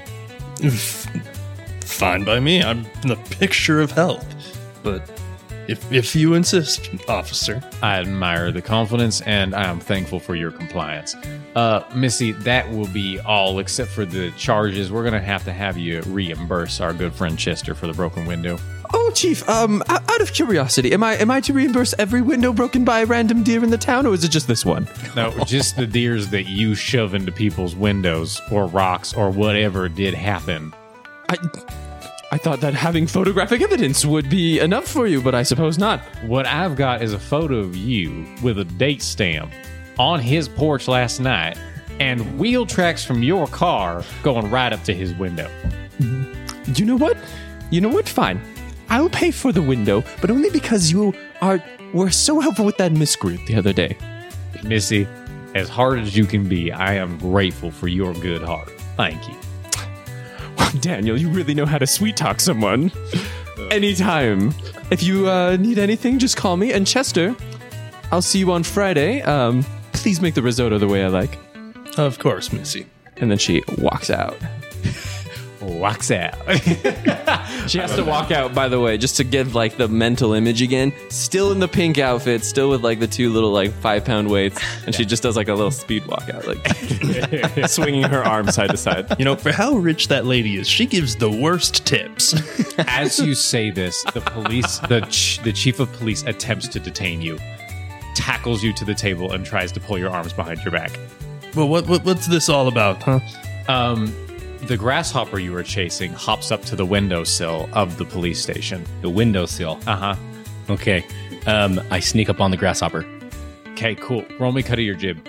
Speaker 6: Fine by me. I'm the picture of health. But if if you insist, officer.
Speaker 1: I admire the confidence, and I am thankful for your compliance. Uh, Missy, that will be all except for the charges. We're going to have to have you reimburse our good friend Chester for the broken window.
Speaker 9: Oh, Chief, um, o- out of curiosity, am I am I to reimburse every window broken by a random deer in the town, or is it just this one?
Speaker 1: No, just the deers that you shove into people's windows or rocks or whatever did happen.
Speaker 9: I I thought that having photographic evidence would be enough for you, but I suppose not.
Speaker 1: What I've got is a photo of you with a date stamp on his porch last night and wheel tracks from your car going right up to his window.
Speaker 9: You know what? You know what? Fine. I'll pay for the window, but only because you are were so helpful with that miscreant the other day.
Speaker 1: Missy, as hard as you can be, I am grateful for your good heart. Thank you.
Speaker 9: Daniel, you really know how to sweet talk someone. Anytime. If you uh, need anything, just call me. And Chester, I'll see you on Friday. Um, please make the risotto the way I like.
Speaker 6: Of course, Missy.
Speaker 9: And then she walks out.
Speaker 1: Walks out.
Speaker 9: She has to walk out, by the way, just to give like the mental image again. Still in the pink outfit, still with like the two little like five pound weights, and she just does like a little speed walk out, like swinging her arm side to side.
Speaker 6: You know, for how rich that lady is, she gives the worst tips.
Speaker 1: As you say this, the police, the ch- the chief of police attempts to detain you, tackles you to the table, and tries to pull your arms behind your back.
Speaker 6: Well, what, what what's this all about, huh?
Speaker 1: Um, the grasshopper you were chasing hops up to the windowsill of the police station.
Speaker 4: The windowsill.
Speaker 1: Uh huh.
Speaker 4: Okay. Um, I sneak up on the grasshopper.
Speaker 1: Okay, cool. Roll me cut of your jib.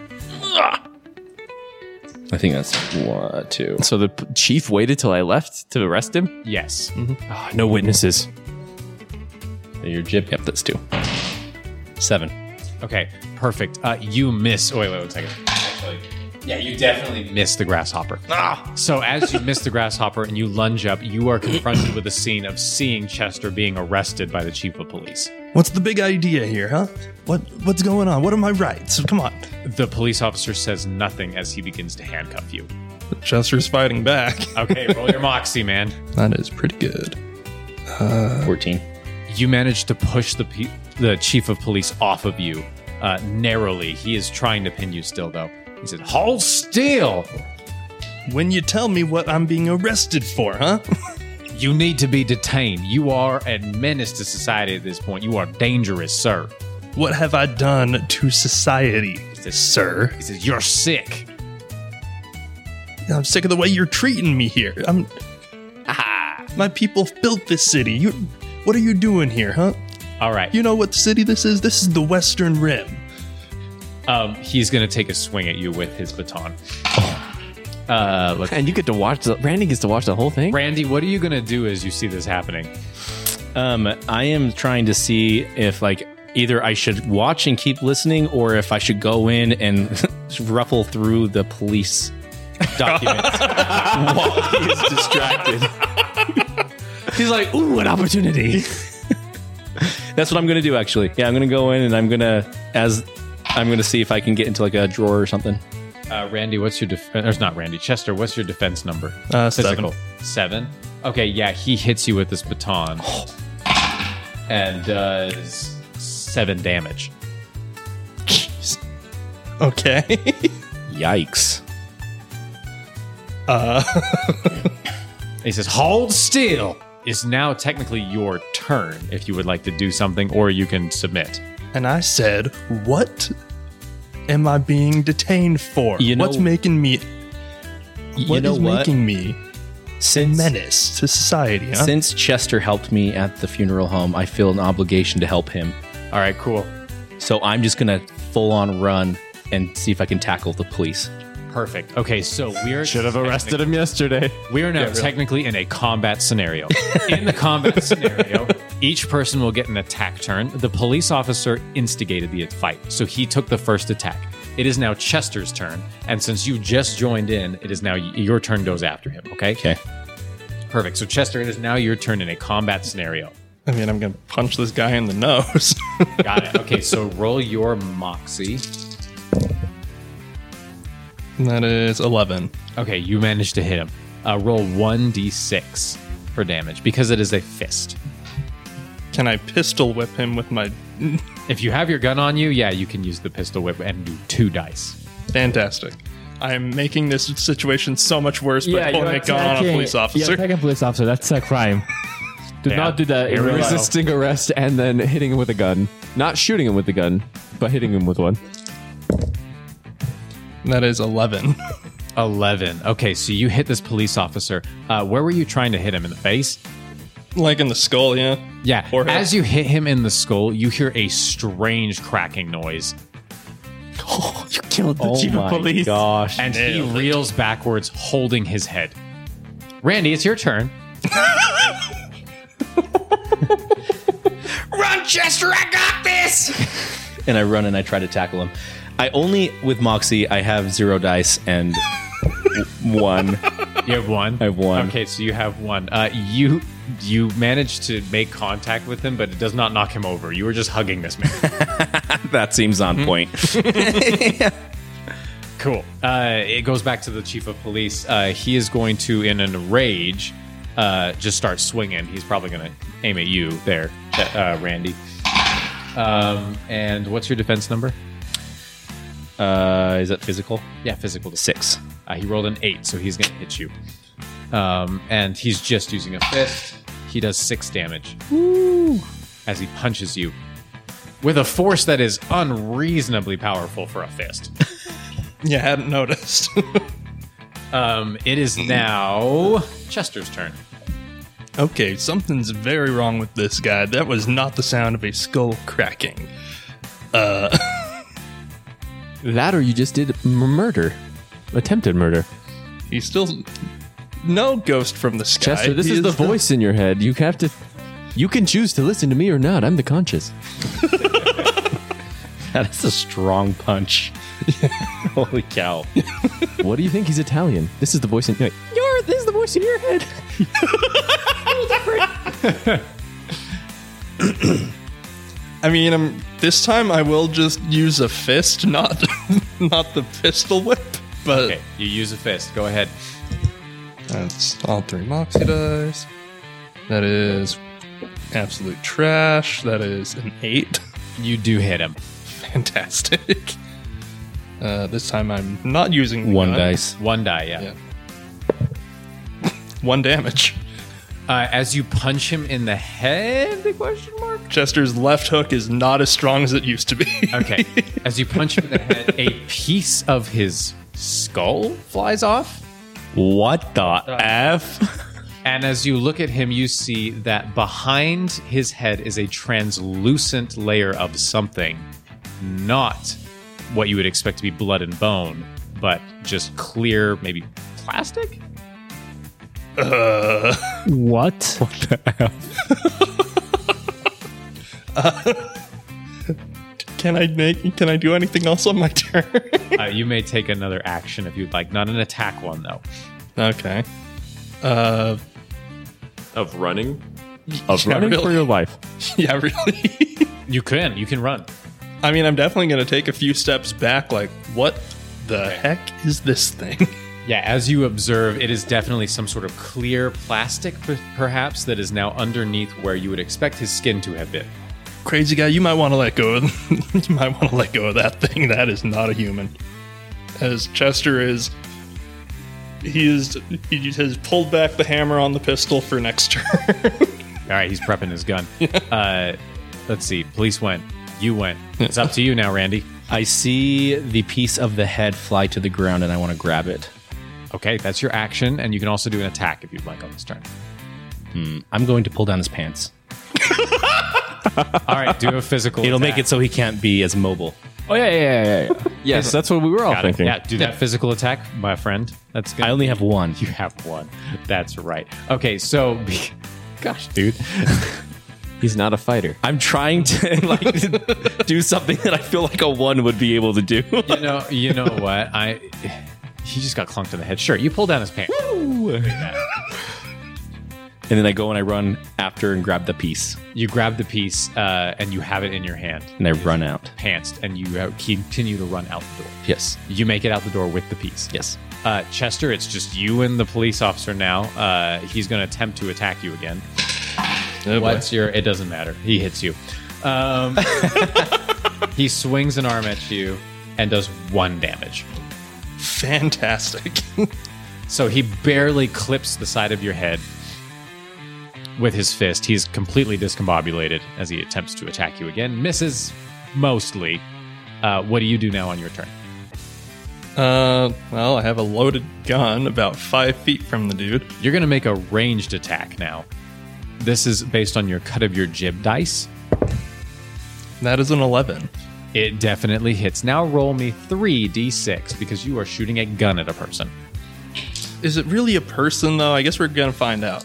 Speaker 4: I think that's one, two.
Speaker 9: So the p- chief waited till I left to arrest him?
Speaker 1: Yes.
Speaker 9: Ah, no witnesses.
Speaker 4: Your jib. Yep, that's two. Seven.
Speaker 1: Okay, perfect. Uh, you miss. Oh, wait, wait, one second. Actually, yeah, you definitely miss the grasshopper. Ah! So as you miss the grasshopper and you lunge up, you are confronted with a scene of seeing Chester being arrested by the chief of police.
Speaker 6: What's the big idea here, huh? What what's going on? What are my rights? Come on.
Speaker 1: The police officer says nothing as he begins to handcuff you.
Speaker 6: Chester's fighting back.
Speaker 1: Okay, roll your moxie, man.
Speaker 6: That is pretty good.
Speaker 4: Fourteen.
Speaker 1: you manage to push the pe- the chief of police off of you uh, narrowly. He is trying to pin you still, though. He said, "Hold still!
Speaker 6: When you tell me what I'm being arrested for, huh?
Speaker 1: You need to be detained. You are a menace to society at this point. You are dangerous, sir."
Speaker 6: What have I done to society, sir?
Speaker 1: He says, "You're sick."
Speaker 6: I'm sick of the way you're treating me here. I'm. My people built this city. You, what are you doing here, huh?
Speaker 1: All right.
Speaker 6: You know what city this is? This is the Western Rim.
Speaker 1: Um, he's going to take a swing at you with his baton. Uh, look,
Speaker 2: And you get to watch the Randy gets to watch the whole thing.
Speaker 1: Randy, what are you going to do as you see this happening?
Speaker 4: Um, I am trying to see if like either I should watch and keep listening, or if I should go in and ruffle through the police documents while he is distracted.
Speaker 2: He's like, "Ooh, an opportunity."
Speaker 4: That's what I'm going to do, actually. Yeah, I'm going to go in and I'm going to, as I'm going to see if I can get into like a drawer or something.
Speaker 1: Uh, Randy, what's your defense? There's not Randy. Chester, what's your defense number?
Speaker 6: Uh,
Speaker 1: Physical. Seven. Okay, yeah, he hits you with this baton and does seven damage.
Speaker 6: Okay.
Speaker 4: Yikes.
Speaker 6: Uh,
Speaker 1: He says, "Hold still." It's now technically your turn if you would like to do something, or you can submit.
Speaker 6: and I said, what am I being detained for?
Speaker 4: You know-
Speaker 6: What's making me...
Speaker 4: You
Speaker 6: What
Speaker 4: know
Speaker 6: is
Speaker 4: what?
Speaker 6: making me a
Speaker 4: Since
Speaker 6: menace to society, huh?
Speaker 4: since Chester helped me at the funeral home, I feel an obligation to help him.
Speaker 1: All right, cool.
Speaker 4: So I'm just gonna full on run and see if I can tackle the police.
Speaker 1: Perfect. Okay, so we're
Speaker 2: Should have arrested him yesterday.
Speaker 1: We are now technically in a combat scenario. In the combat scenario, each person will get an attack turn. The police officer instigated the fight, so he took the first attack. It is now Chester's turn, and since you just joined in, it is now y- your turn goes after him, okay?
Speaker 4: Okay.
Speaker 1: Perfect. So Chester, it is now your turn in a combat scenario.
Speaker 6: I mean, I'm going to punch this guy in the nose.
Speaker 1: Got it. Okay, so roll your moxie.
Speaker 6: That is eleven.
Speaker 1: Okay, you managed to hit him. Uh, roll one d six for damage because it is a fist.
Speaker 6: Can I pistol whip him with my...
Speaker 1: If you have your gun on you, yeah, you can use the pistol whip and do two dice.
Speaker 6: Fantastic. I am making this situation so much worse by pulling a gun on a police
Speaker 3: You're
Speaker 6: officer.
Speaker 3: attacking a police officer. That's a crime. Do
Speaker 1: Yeah.
Speaker 3: not do that in real life.
Speaker 2: Resisting arrest and then hitting him with a gun. Not shooting him with the gun, but hitting him with one.
Speaker 6: That is eleven.
Speaker 1: eleven. Okay, so you hit this police officer. Uh, where were you trying to hit him? In the face?
Speaker 6: Like in the skull, yeah?
Speaker 1: Yeah.
Speaker 6: Forehead.
Speaker 1: As you hit him in the skull, you hear a strange cracking noise.
Speaker 2: You killed the
Speaker 4: Oh
Speaker 2: chief of
Speaker 4: my
Speaker 2: police.
Speaker 4: gosh.
Speaker 1: And
Speaker 6: Nailed
Speaker 1: he
Speaker 6: it.
Speaker 1: reels backwards, holding his head. Randy, it's your turn.
Speaker 5: Run, Chester, I got this!
Speaker 4: And I run and I try to tackle him. I only, with Moxie, I have zero dice and w- one.
Speaker 1: You have one?
Speaker 4: I have one.
Speaker 1: Okay, so you have one. Uh, you you managed to make contact with him, but it does not knock him over. You were just hugging this man.
Speaker 4: That seems on point.
Speaker 1: Cool. Uh, it goes back to the chief of police. Uh, he is going to, in a rage, uh, just start swinging. He's probably going to aim at you there, uh, Randy. Um, and what's your defense number?
Speaker 4: Uh, is that physical?
Speaker 1: Yeah, physical.
Speaker 4: Six.
Speaker 1: Uh, he rolled an eight, so he's going to hit you. Um, and he's just using a fist. He does six damage as he punches you with a force that is unreasonably powerful for a fist.
Speaker 6: Yeah, I hadn't noticed.
Speaker 1: Um, it is now Chester's turn.
Speaker 6: Okay, something's very wrong with this guy. That was not the sound of a skull cracking. Uh,
Speaker 2: That or you just did m- murder. Attempted murder.
Speaker 6: he's still no ghost from the sky.
Speaker 2: Chester, this
Speaker 6: He
Speaker 2: is the
Speaker 6: still-
Speaker 2: voice in your head. You have to... You can choose to listen to me or not. I'm the conscious.
Speaker 4: That is a strong punch. Holy cow.
Speaker 2: What do you think? He's Italian. This is the voice in... You're, this is the voice in your head.
Speaker 6: I mean, um, this time I will just use a fist, not not the pistol whip. But
Speaker 1: Okay, you use a fist. Go ahead.
Speaker 6: that's all three Moxie dice. That is Absolute trash. That is an eight.
Speaker 1: You do hit him.
Speaker 6: Fantastic. Uh, this time I'm not using the
Speaker 4: One
Speaker 6: gun.
Speaker 4: dice.
Speaker 1: One die, yeah.
Speaker 6: Yeah. One damage.
Speaker 1: Uh, as you punch him in the head, the question mark?
Speaker 6: Chester's left hook is not as strong as it used to be.
Speaker 1: Okay. As you punch him in the head, a piece of his skull flies off.
Speaker 4: What the F?
Speaker 1: And as you look at him, you see that behind his head is a translucent layer of something. Not what you would expect to be blood and bone, but just clear, maybe plastic?
Speaker 6: Uh,
Speaker 3: What?
Speaker 4: What the F?
Speaker 6: can I make? Can I do anything else on my turn?
Speaker 1: Uh, you may take another action if you'd like. Not an attack one, though.
Speaker 6: Okay. Uh,
Speaker 2: Of running?
Speaker 3: Of
Speaker 6: Yeah,
Speaker 3: running
Speaker 6: really.
Speaker 3: for your life.
Speaker 6: yeah, really.
Speaker 1: You can. You can run.
Speaker 6: I mean, I'm definitely going to take a few steps back. Like, what the heck is this thing?
Speaker 1: Yeah, as you observe, it is definitely some sort of clear plastic, per- perhaps, that is now underneath where you would expect his skin to have been.
Speaker 6: Crazy guy, you might want to let go of. you might want to let go of that thing. That is not a human. As Chester is, he is he has pulled back the hammer on the pistol for next turn.
Speaker 1: All right, he's prepping his gun. Uh, let's see. Police went. You went. It's up to you now, Randy.
Speaker 4: I see the piece of the head fly to the ground and I want to grab it.
Speaker 1: Okay, that's your action, and you can also do an attack if you'd like on this turn.
Speaker 4: Hmm. I'm going to pull down his pants.
Speaker 1: All right, do a physical
Speaker 4: It'll make
Speaker 1: attack.
Speaker 4: it so he can't be as mobile.
Speaker 3: Oh, yeah, yeah, yeah, yeah. yeah. Yes, that's what we were all
Speaker 1: Got it.
Speaker 3: thinking.
Speaker 1: Yeah, do that physical attack, my friend. That's good.
Speaker 4: I only have one.
Speaker 1: You have one. That's right. Okay, so... Gosh, dude.
Speaker 2: He's not a fighter.
Speaker 4: I'm trying to like do something that I feel like a one would be able to do.
Speaker 1: You know, you know what? I he just got clunked in the head. Sure, you pull down his pants.
Speaker 4: And then I go and I run after and grab the piece.
Speaker 1: You grab the piece uh, and you have it in your hand,
Speaker 4: And I run out.
Speaker 1: pantsed, and you uh, continue to run out the door.
Speaker 4: Yes.
Speaker 1: You make it out the door with the piece.
Speaker 4: Yes.
Speaker 1: Uh, Chester, it's just you and the police officer now. Uh, he's going to attempt to attack you again.
Speaker 6: Oh, boy.
Speaker 1: What's your? It doesn't matter. He hits you. Um, he swings an arm at you and does one damage.
Speaker 6: Fantastic.
Speaker 1: So he barely clips the side of your head with his fist. He's completely discombobulated as he attempts to attack you again. Misses mostly. Uh, what do you do now on your turn?
Speaker 6: Uh, well, I have a loaded gun about five feet from the dude.
Speaker 1: You're going to make a ranged attack now. This is based on your cut of your jib dice.
Speaker 6: That is an eleven.
Speaker 1: It definitely hits. Now roll me three d six because you are shooting a gun at a person.
Speaker 6: Is it really a person, though? I guess we're going to find out.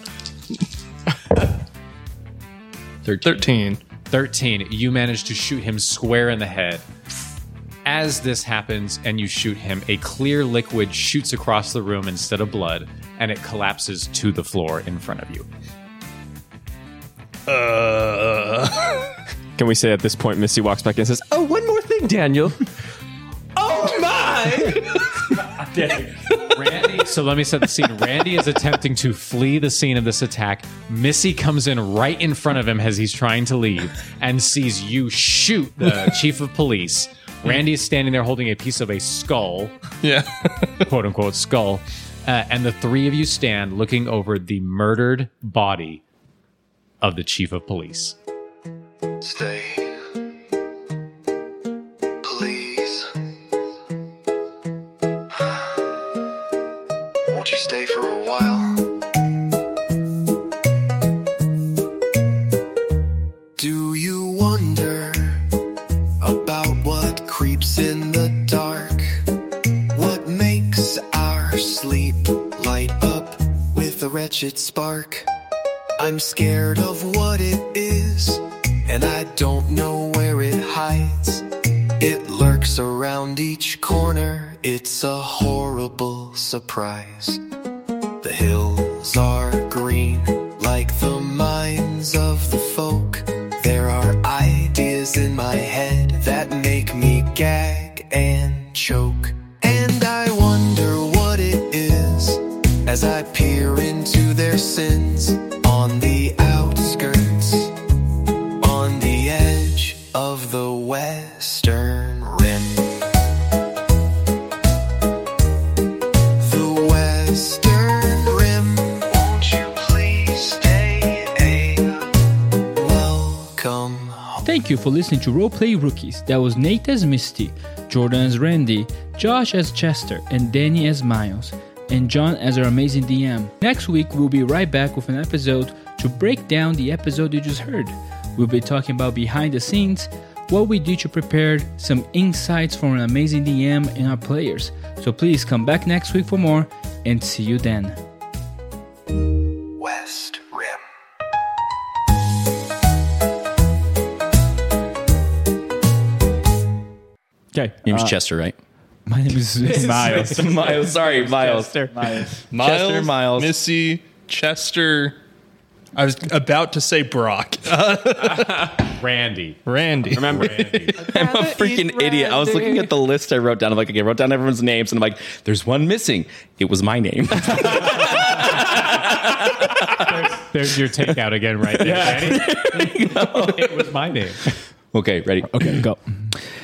Speaker 6: Thirteen.
Speaker 1: thirteen. You manage to shoot him square in the head. As this happens and you shoot him, a clear liquid shoots across the room instead of blood, and it collapses to the floor in front of you.
Speaker 6: Uh,
Speaker 2: Can we say at this point, Missy walks back in and says, "Oh, one more thing, Daniel."
Speaker 9: Oh my!
Speaker 1: Randy, so let me set the scene. Randy is attempting to flee the scene of this attack. Missy comes in right in front of him as he's trying to leave and sees you shoot the chief of police. Randy is standing there holding a piece of a skull,
Speaker 6: yeah.
Speaker 1: quote unquote skull, uh, and the three of you stand looking over the murdered body of the chief of police.
Speaker 8: Stay. Please. Won't you stay for a while? Do you wonder about what creeps in the dark? What makes our sleep light up with a wretched spark? I'm scared of what it is, and I don't know where it hides. It lurks around each corner, it's a horrible surprise. The hills are green, like the minds of the folk. There are ideas in my head that make me gag and choke. And I wonder what it is as I peer into their sins on the outskirts
Speaker 3: you for listening to Roleplay Rookies. That was Nate as Misty, Jordan as Randy, Josh as Chester, and Danny as Miles, and John as our amazing D M. Next week, we'll be right back with an episode to break down the episode you just heard. We'll be talking about behind the scenes, what we do to prepare, some insights from an amazing D M and our players. So please come back next week for more, and see you then.
Speaker 8: West Rim.
Speaker 3: Okay.
Speaker 4: Name's Chester, right?
Speaker 3: My name is Miles.
Speaker 4: Miles. Sorry, Miles.
Speaker 3: Miles.
Speaker 6: Miles,
Speaker 4: Chester, Miles.
Speaker 6: Missy, Chester. I was about to say Brock.
Speaker 1: Randy.
Speaker 6: Randy.
Speaker 9: Remember,
Speaker 4: I'm a freaking idiot. I was looking at the list I wrote down. I'm like, okay, I wrote down everyone's names, and I'm like, there's one missing. It was my name.
Speaker 1: There's your takeout again right there, Danny. It was my name.
Speaker 4: Okay, ready?
Speaker 3: Okay, go.